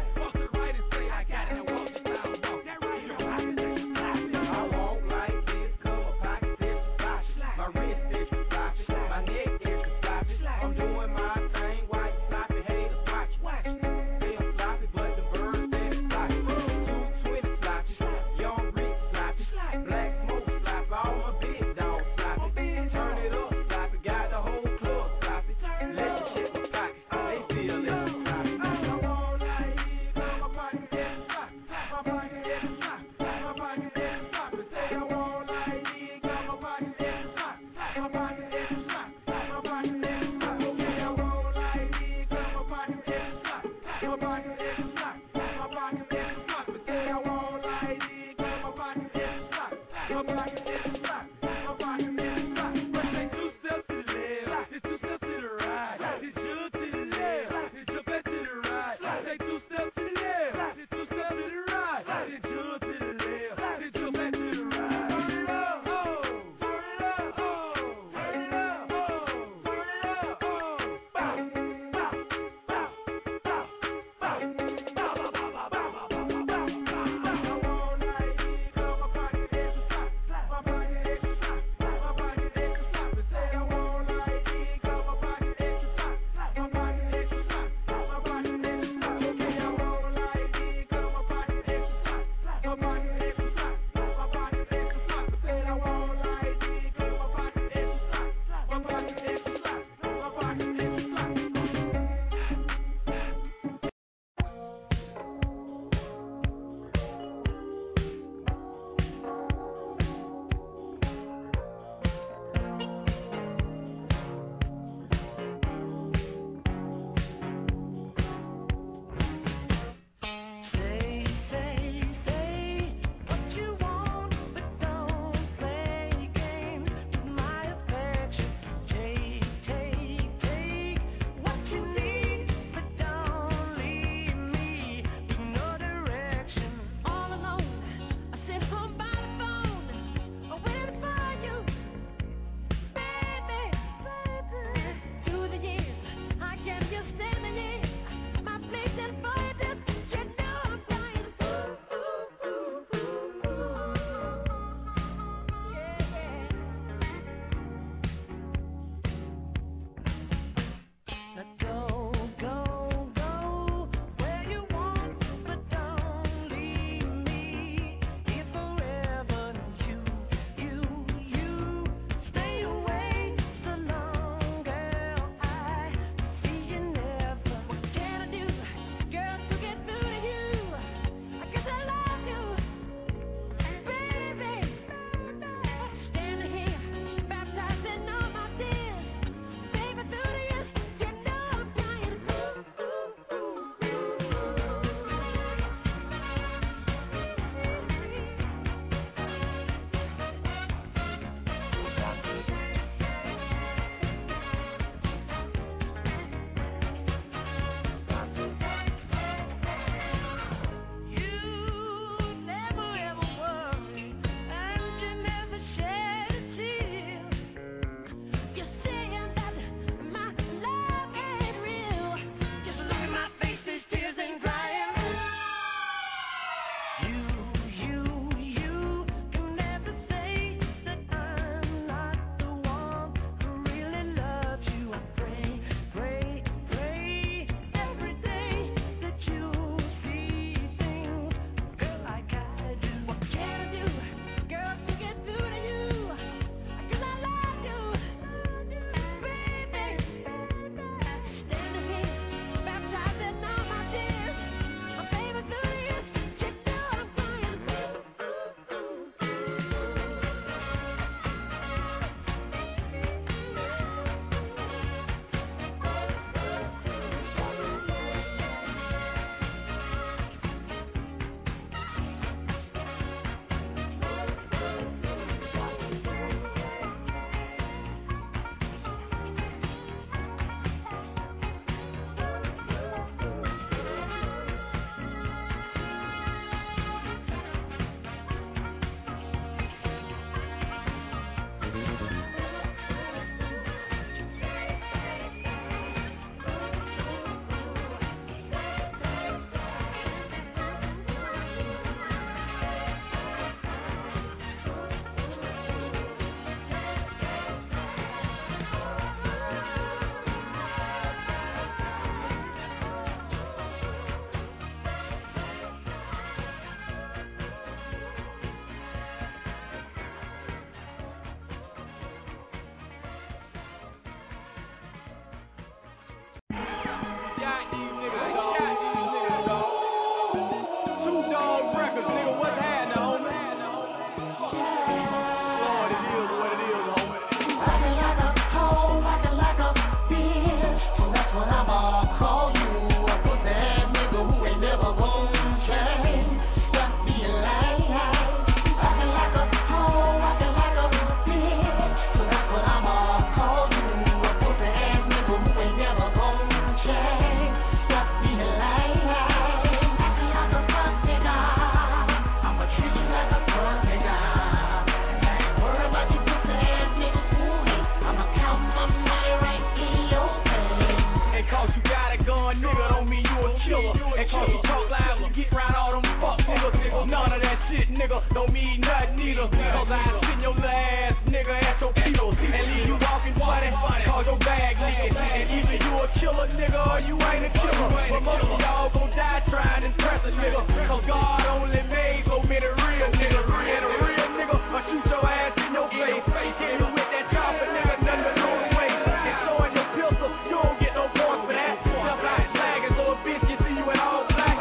talk loud, you get round all them fuck niggas. None of that shit, nigga, don't mean nothing either. Cause I send your little ass, nigga, at your feet and leave you walking funny, cause your bag leaking. And either you a killer, nigga, or you ain't a killer. But most of y'all gon' die trying to impress a nigga. Cause God only made so many real niggas. And a real nigga, but shoot your ass in your face. Hit you with that chopper, nigga, nothing but no way. And throwing your pistol, you don't get no points for that. Step out flagging, so a bitch can see you in all black.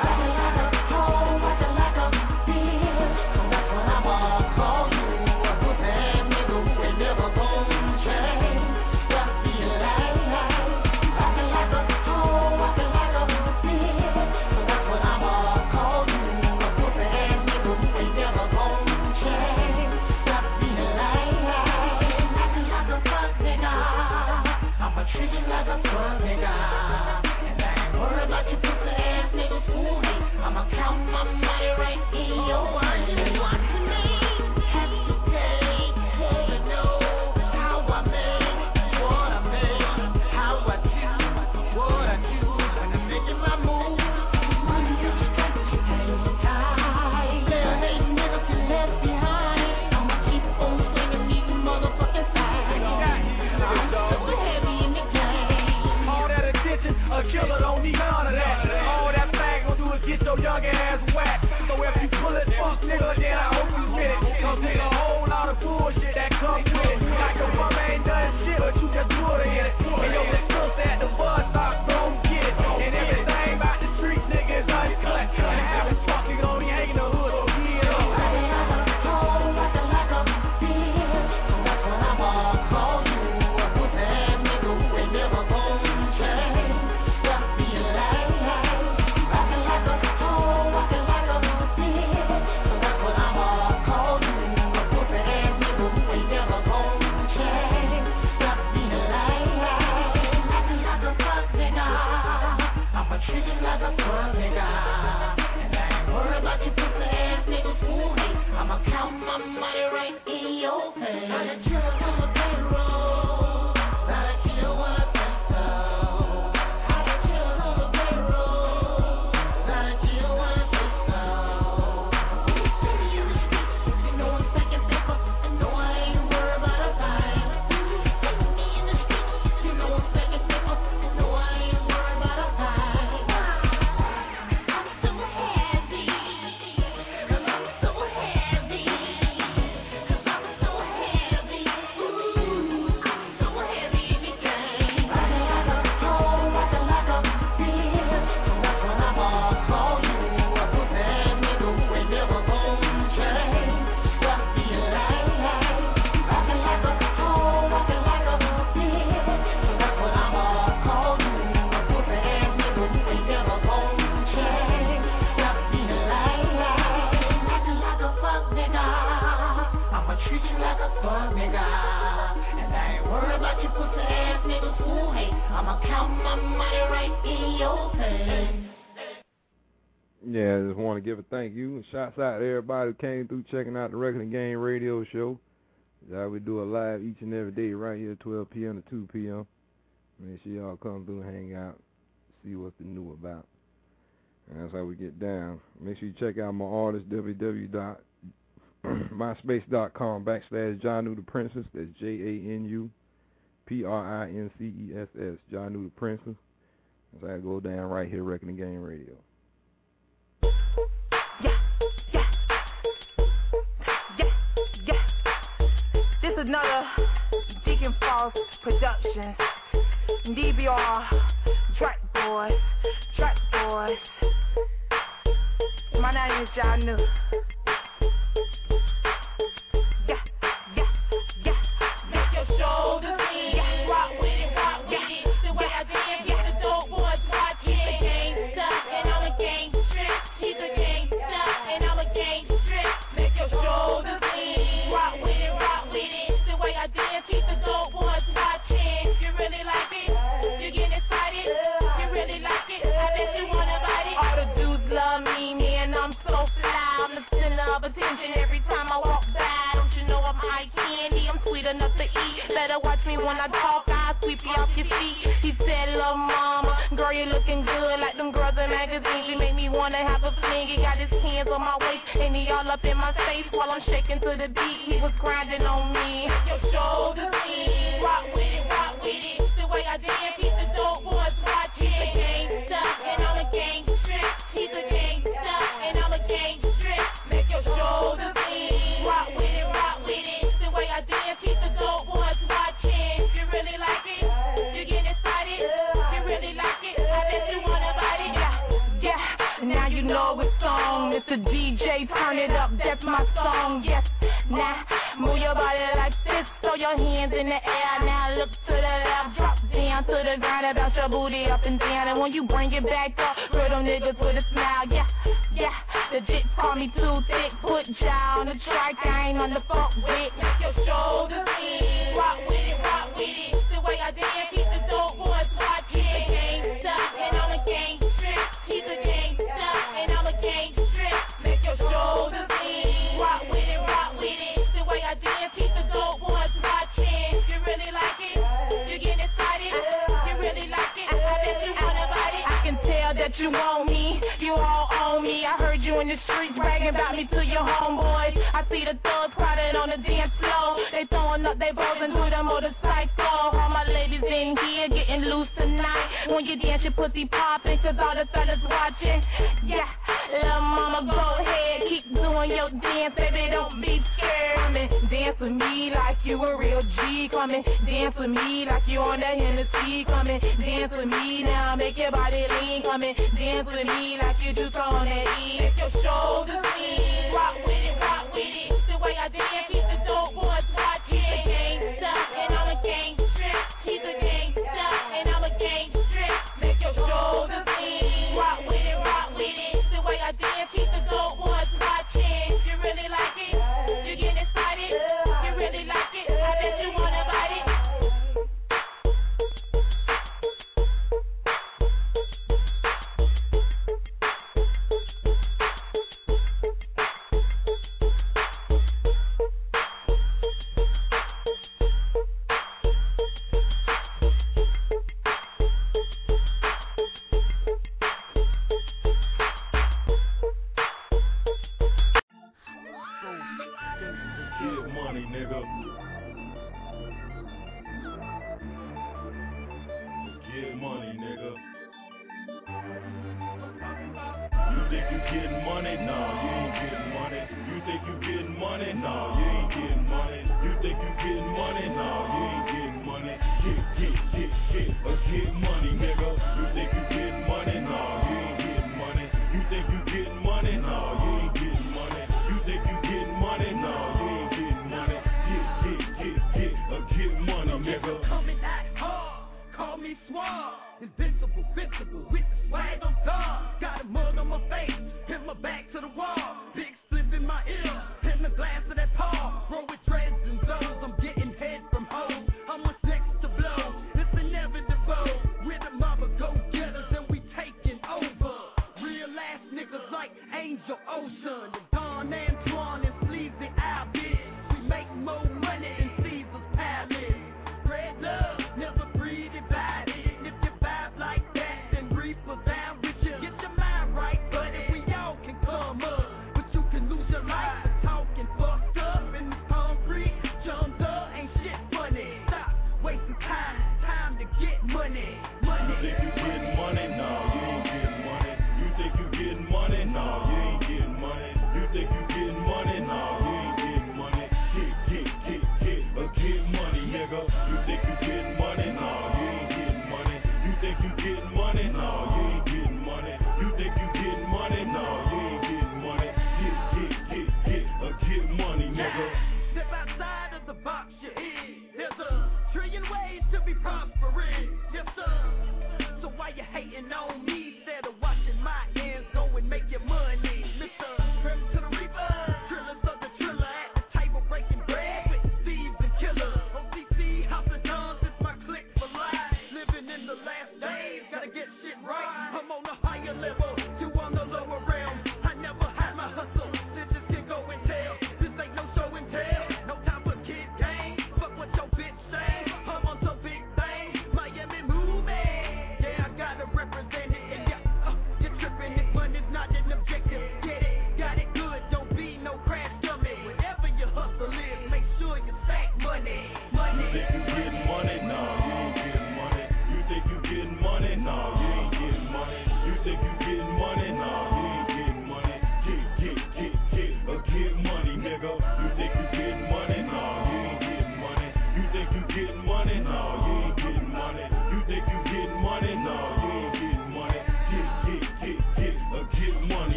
Killer don't need none of that. All that flag gon' do is get your young ass whacked. So if you pull it, fuck nigga, then I hope you get it. Cause nigga, a whole lot of bullshit that comes with it. Like your mama ain't done shit, but you just put her in it. And your little sister at the bus stop, don't get it. And everything about the streets, nigga, is uncut. And the average fuck nigga don't even hang in the hood, so get up. Yeah, I just want to give a thank you and shouts out to everybody who came through checking out the Wrecking Game radio show. We do it live each and every day right here, 12 p.m. to 2 p.m. Make sure y'all come through and hang out, see what's new about. And that's how we get down. Make sure you check out my artist, www.myspace.com/Jahnu the Princess. That's JANUPRINCESS, Jahnu the Princess. That's how I go down right here, Wrecking the Game Radio. This is another Deacon Falls production. DBR, Track Boys. My name is Jahnu. Make your shoulders lean, rock with it. The way I did, get the dope boys watching. He's a gangsta, and I'm a gangster. He's a gangsta, and I'm a gangster. Make your shoulders lean, rock with it. The way I did, keep the dope boys watching. You really like it? You getting excited? You really like it? I bet you wanna bite it. All the dudes love me, man, I'm so fly. I'm the center of attention every time I walk by. Don't you know I'm eye candy? I'm sweet enough to eat. Better watch me when I talk, I'll sweep you off your feet. He said, little mama, girl, you looking good like them girls and magazines. He make me wanna have a fling. He got his hands on my waist and he all up in my face while I'm shaking to the beat. He was grinding on me. Your shoulders in, rock with it, rock with it. The way I dance, keep the dope boys watching. He's a gangsta and I'm a gangster. He's a gangsta and I'm a gangster. Make your shoulders in, rock with it, rock with it. The way I dance, keep the dope boys watching. You really like it? You get excited? You really like it? I bet you wanna bite it. Yeah, now you know it's on. Mr. DJ, turn it up, that's my song. Yes, now move your body like this, throw your hands in the air. Now look to the left, drop down to the ground, and bounce your booty up and down. And when you bring it back up, throw them niggas with a smile. Yeah, the jits call me too thick. Put y'all on the track, I ain't on the funk with. Make your shoulders in, rock with it, rock with it. The way I dance, keep the dope boys watching. He's a gangsta and I'm a gangster. He's a gangsta and I'm a gangster. Make your shoulders in, rock with it, rock with it. The way I dance, keep the dope boys watching. You really like it? You get excited? You really like it? I bet you wanna bite it. I can tell that you want me, you all own me. I heard you in the streets bragging about me to your homeboys. I see the thugs crowded on the dance floor. They throwing up their balls into the motorcycle. All my ladies in here getting loose tonight. When you dance, your pussy popping, cause all the fellas watching. Yeah, little mama, go ahead, keep doing your dance, baby, don't be scared. Come and dance with me like you a real G. Come and dance with me like you on that Hennessy. Come and dance with me now, make your body lean. Come and dance with me like you just on that E. Make your shoulders lean, rock with it, rock with it. The way I dance, keep the dope boys watching. He's a gangsta and I'm a gangster. He's a gangsta and I'm a gangster. Make your shoulders lean, rock with it, rock with it. The way I dance, keep the dope boys watching. You really like it? You get excited? You really like it? I bet you wanna bite it. Money?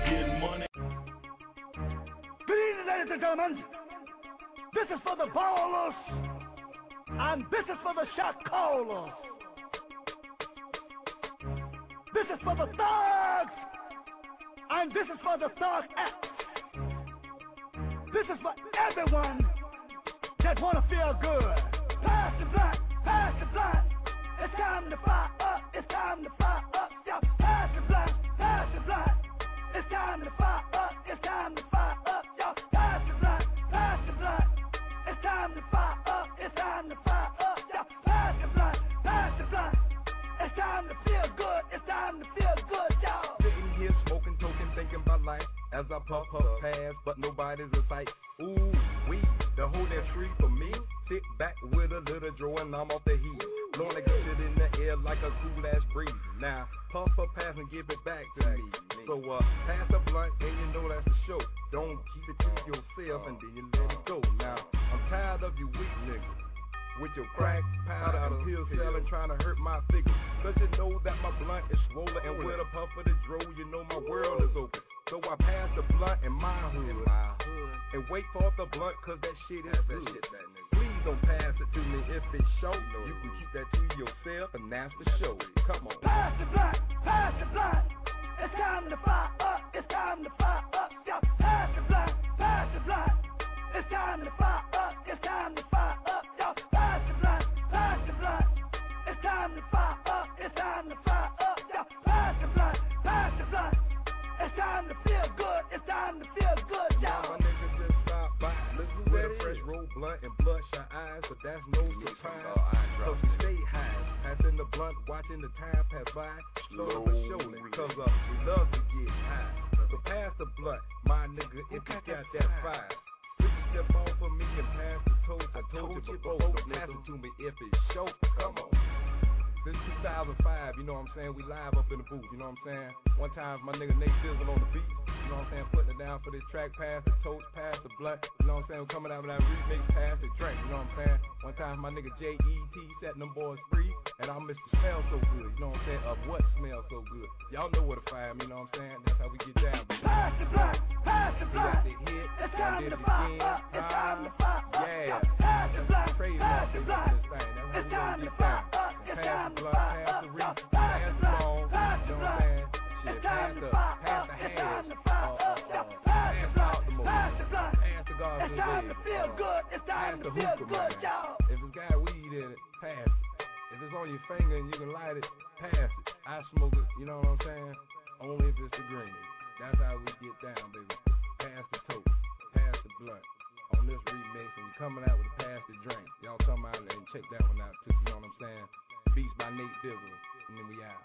get money. Good evening, ladies and gentlemen. This is for the ballers, and this is for the shot callers. This is for the thugs, and this is for the thug acts. This is for everyone that wanna feel good. Pass the blunt, pass the blunt. It's time to fire up, it's time to fire up. Y'all pass the blunt, pass the blunt. It's time to fire up, it's time to fire up. Y'all pass the blunt, pass the blunt. It's time to fire up, it's time to fire up. Y'all pass the blunt, pass the blunt. It's time to feel good, it's time to feel good, y'all. Sitting here smoking, token, thinking about life as I puff past, but nobody's in sight. Ooh, we, the whole damn street for me. Sit back with a little draw and I'm off the heat. Blowing that shit in the air like a cool ass breeze. Now, puff pass and give it back to me. So, pass the blunt and you know that's the show. Don't keep it to yourself and then you let it go. Now, I'm tired of you weak niggas with your crack, powder, and pill selling, trying to hurt my figure. Cause you know that my blunt is swollen, and with a puff of the dro, you know my world is open. So I pass the blunt in my hood, and wait for the blunt, cause that shit is good. Please don't pass it to me if it's show. You can keep that to yourself, and that's the show. Come on. Pass the blunt, pass the blunt. It's time to fire up, it's time to fire up. Y'all pass the blunt, pass the blunt. It's time to fire up, it's time to fire up. Y'all pass the blunt, pass the blunt. It's time to fire up, it's time to fire up. Y'all pass the blunt, pass the blunt. It's time to feel good, it's time to feel good, y'all. My niggas just stop by, listen with a fresh roll blunt and bloodshot eyes, but that's no surprise. So we stay high, passing the blunt, watching the time pass by, slowly but surely, cause we love to get high. So pass the blunt, my nigga, if you got that fire. Step off of me and pass the toast. I told you before, but pass it to me if it's show. Come on. Since 2005, you know what I'm saying? We live up in the booth, you know what I'm saying? One time my nigga Nate Dizzle on the beat, you know what I'm saying? Putting it down for this track, pass the toast, pass the blunt, you know what I'm saying? We're coming out with that remix, pass the drink, you know what I'm saying? One time my nigga J.E.T. setting them boys free, and I miss the smell so good, you know what I'm saying? Of what smells so good? Y'all know where to find me, you know what I'm saying? That's how we get down, baby. Pass the blunt, pass the blunt. It's time to fire up, it's time to fire up. Yeah. Pass the blunt, pass the blunt. It's time to fire up, it's time to fire up. Pass the blunt, pass the blunt. It's time to fire up, it's time to fire up. Pass the blunt, pass the blunt. It's time to feel good, it's time to feel good, y'all. If it's got weed in it, pass it. If it's on your finger and you can light it, pass it. I smoke it, you know what I'm saying? Only if it's the green. That's how we get down, baby. Pass the toast, pass the blunt. On this remix, and we coming out with a pass the drink. Y'all come out and check that one out too, you know what I'm saying? Beats by Nate Dizzle, and then we out.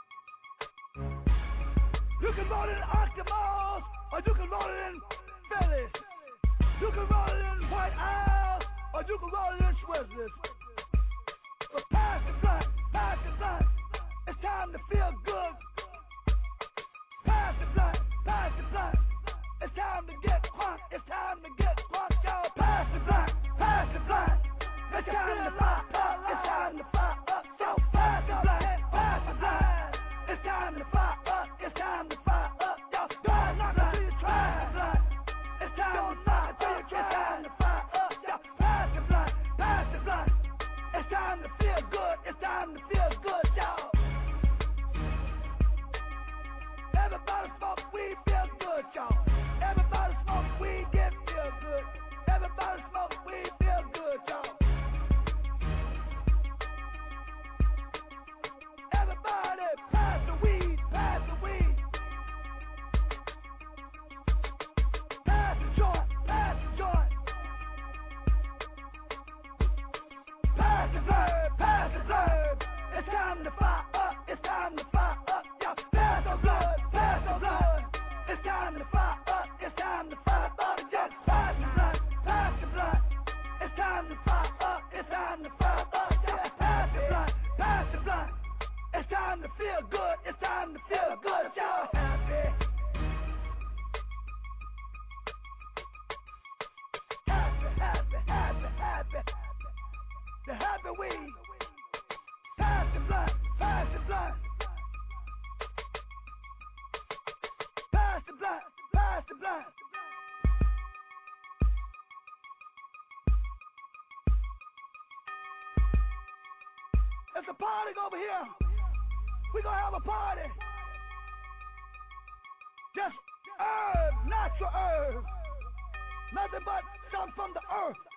You can roll it in Octomos, or you can roll it in Phillies. You can roll it in White Owl, or you can roll it in Swizzlers. But pass the blunt, pass the blunt. It's time to feel good. Pass the blunt, pass the blunt. It's time to get crunk, it's time to get crunk, y'all. Pass the blunt, pass the blunt. It's time to fire up, it's time to fire up, y'all. Pass the blunt, pass the blunt. It's time to fire up, it's time to fire up, y'all. Don't knock until you try the blunt. It's time to knock until you try. It's time to fire up, y'all. Pass the blunt, pass the blunt. It's time to feel good, it's time to feel good, y'all. Everybody smoke weed, feel good, y'all. Everybody smoke weed, get feel good. Everybody smoke weed, feel good, y'all. Everybody pass the weed, pass the weed. Pass the joint, pass the joint. Pass the blurb, pass the blurb. It's time to fire up, it's time to fire up, y'all. Pass the blood, pass the blood. It's time to fire up, it's time to fire up, just pass the blood, pass the blood. It's time to fire up, it's time to fire up, just pass the blood, pass the blood. It's time to feel good, it's time to feel good, y'all. Happy. Happy, happy, happy, happy. The happy weed. Pass the blood, pass the blood. Pass the blood. party over here. We gonna have a party. Just herb, natural herb. Nothing but something from the earth.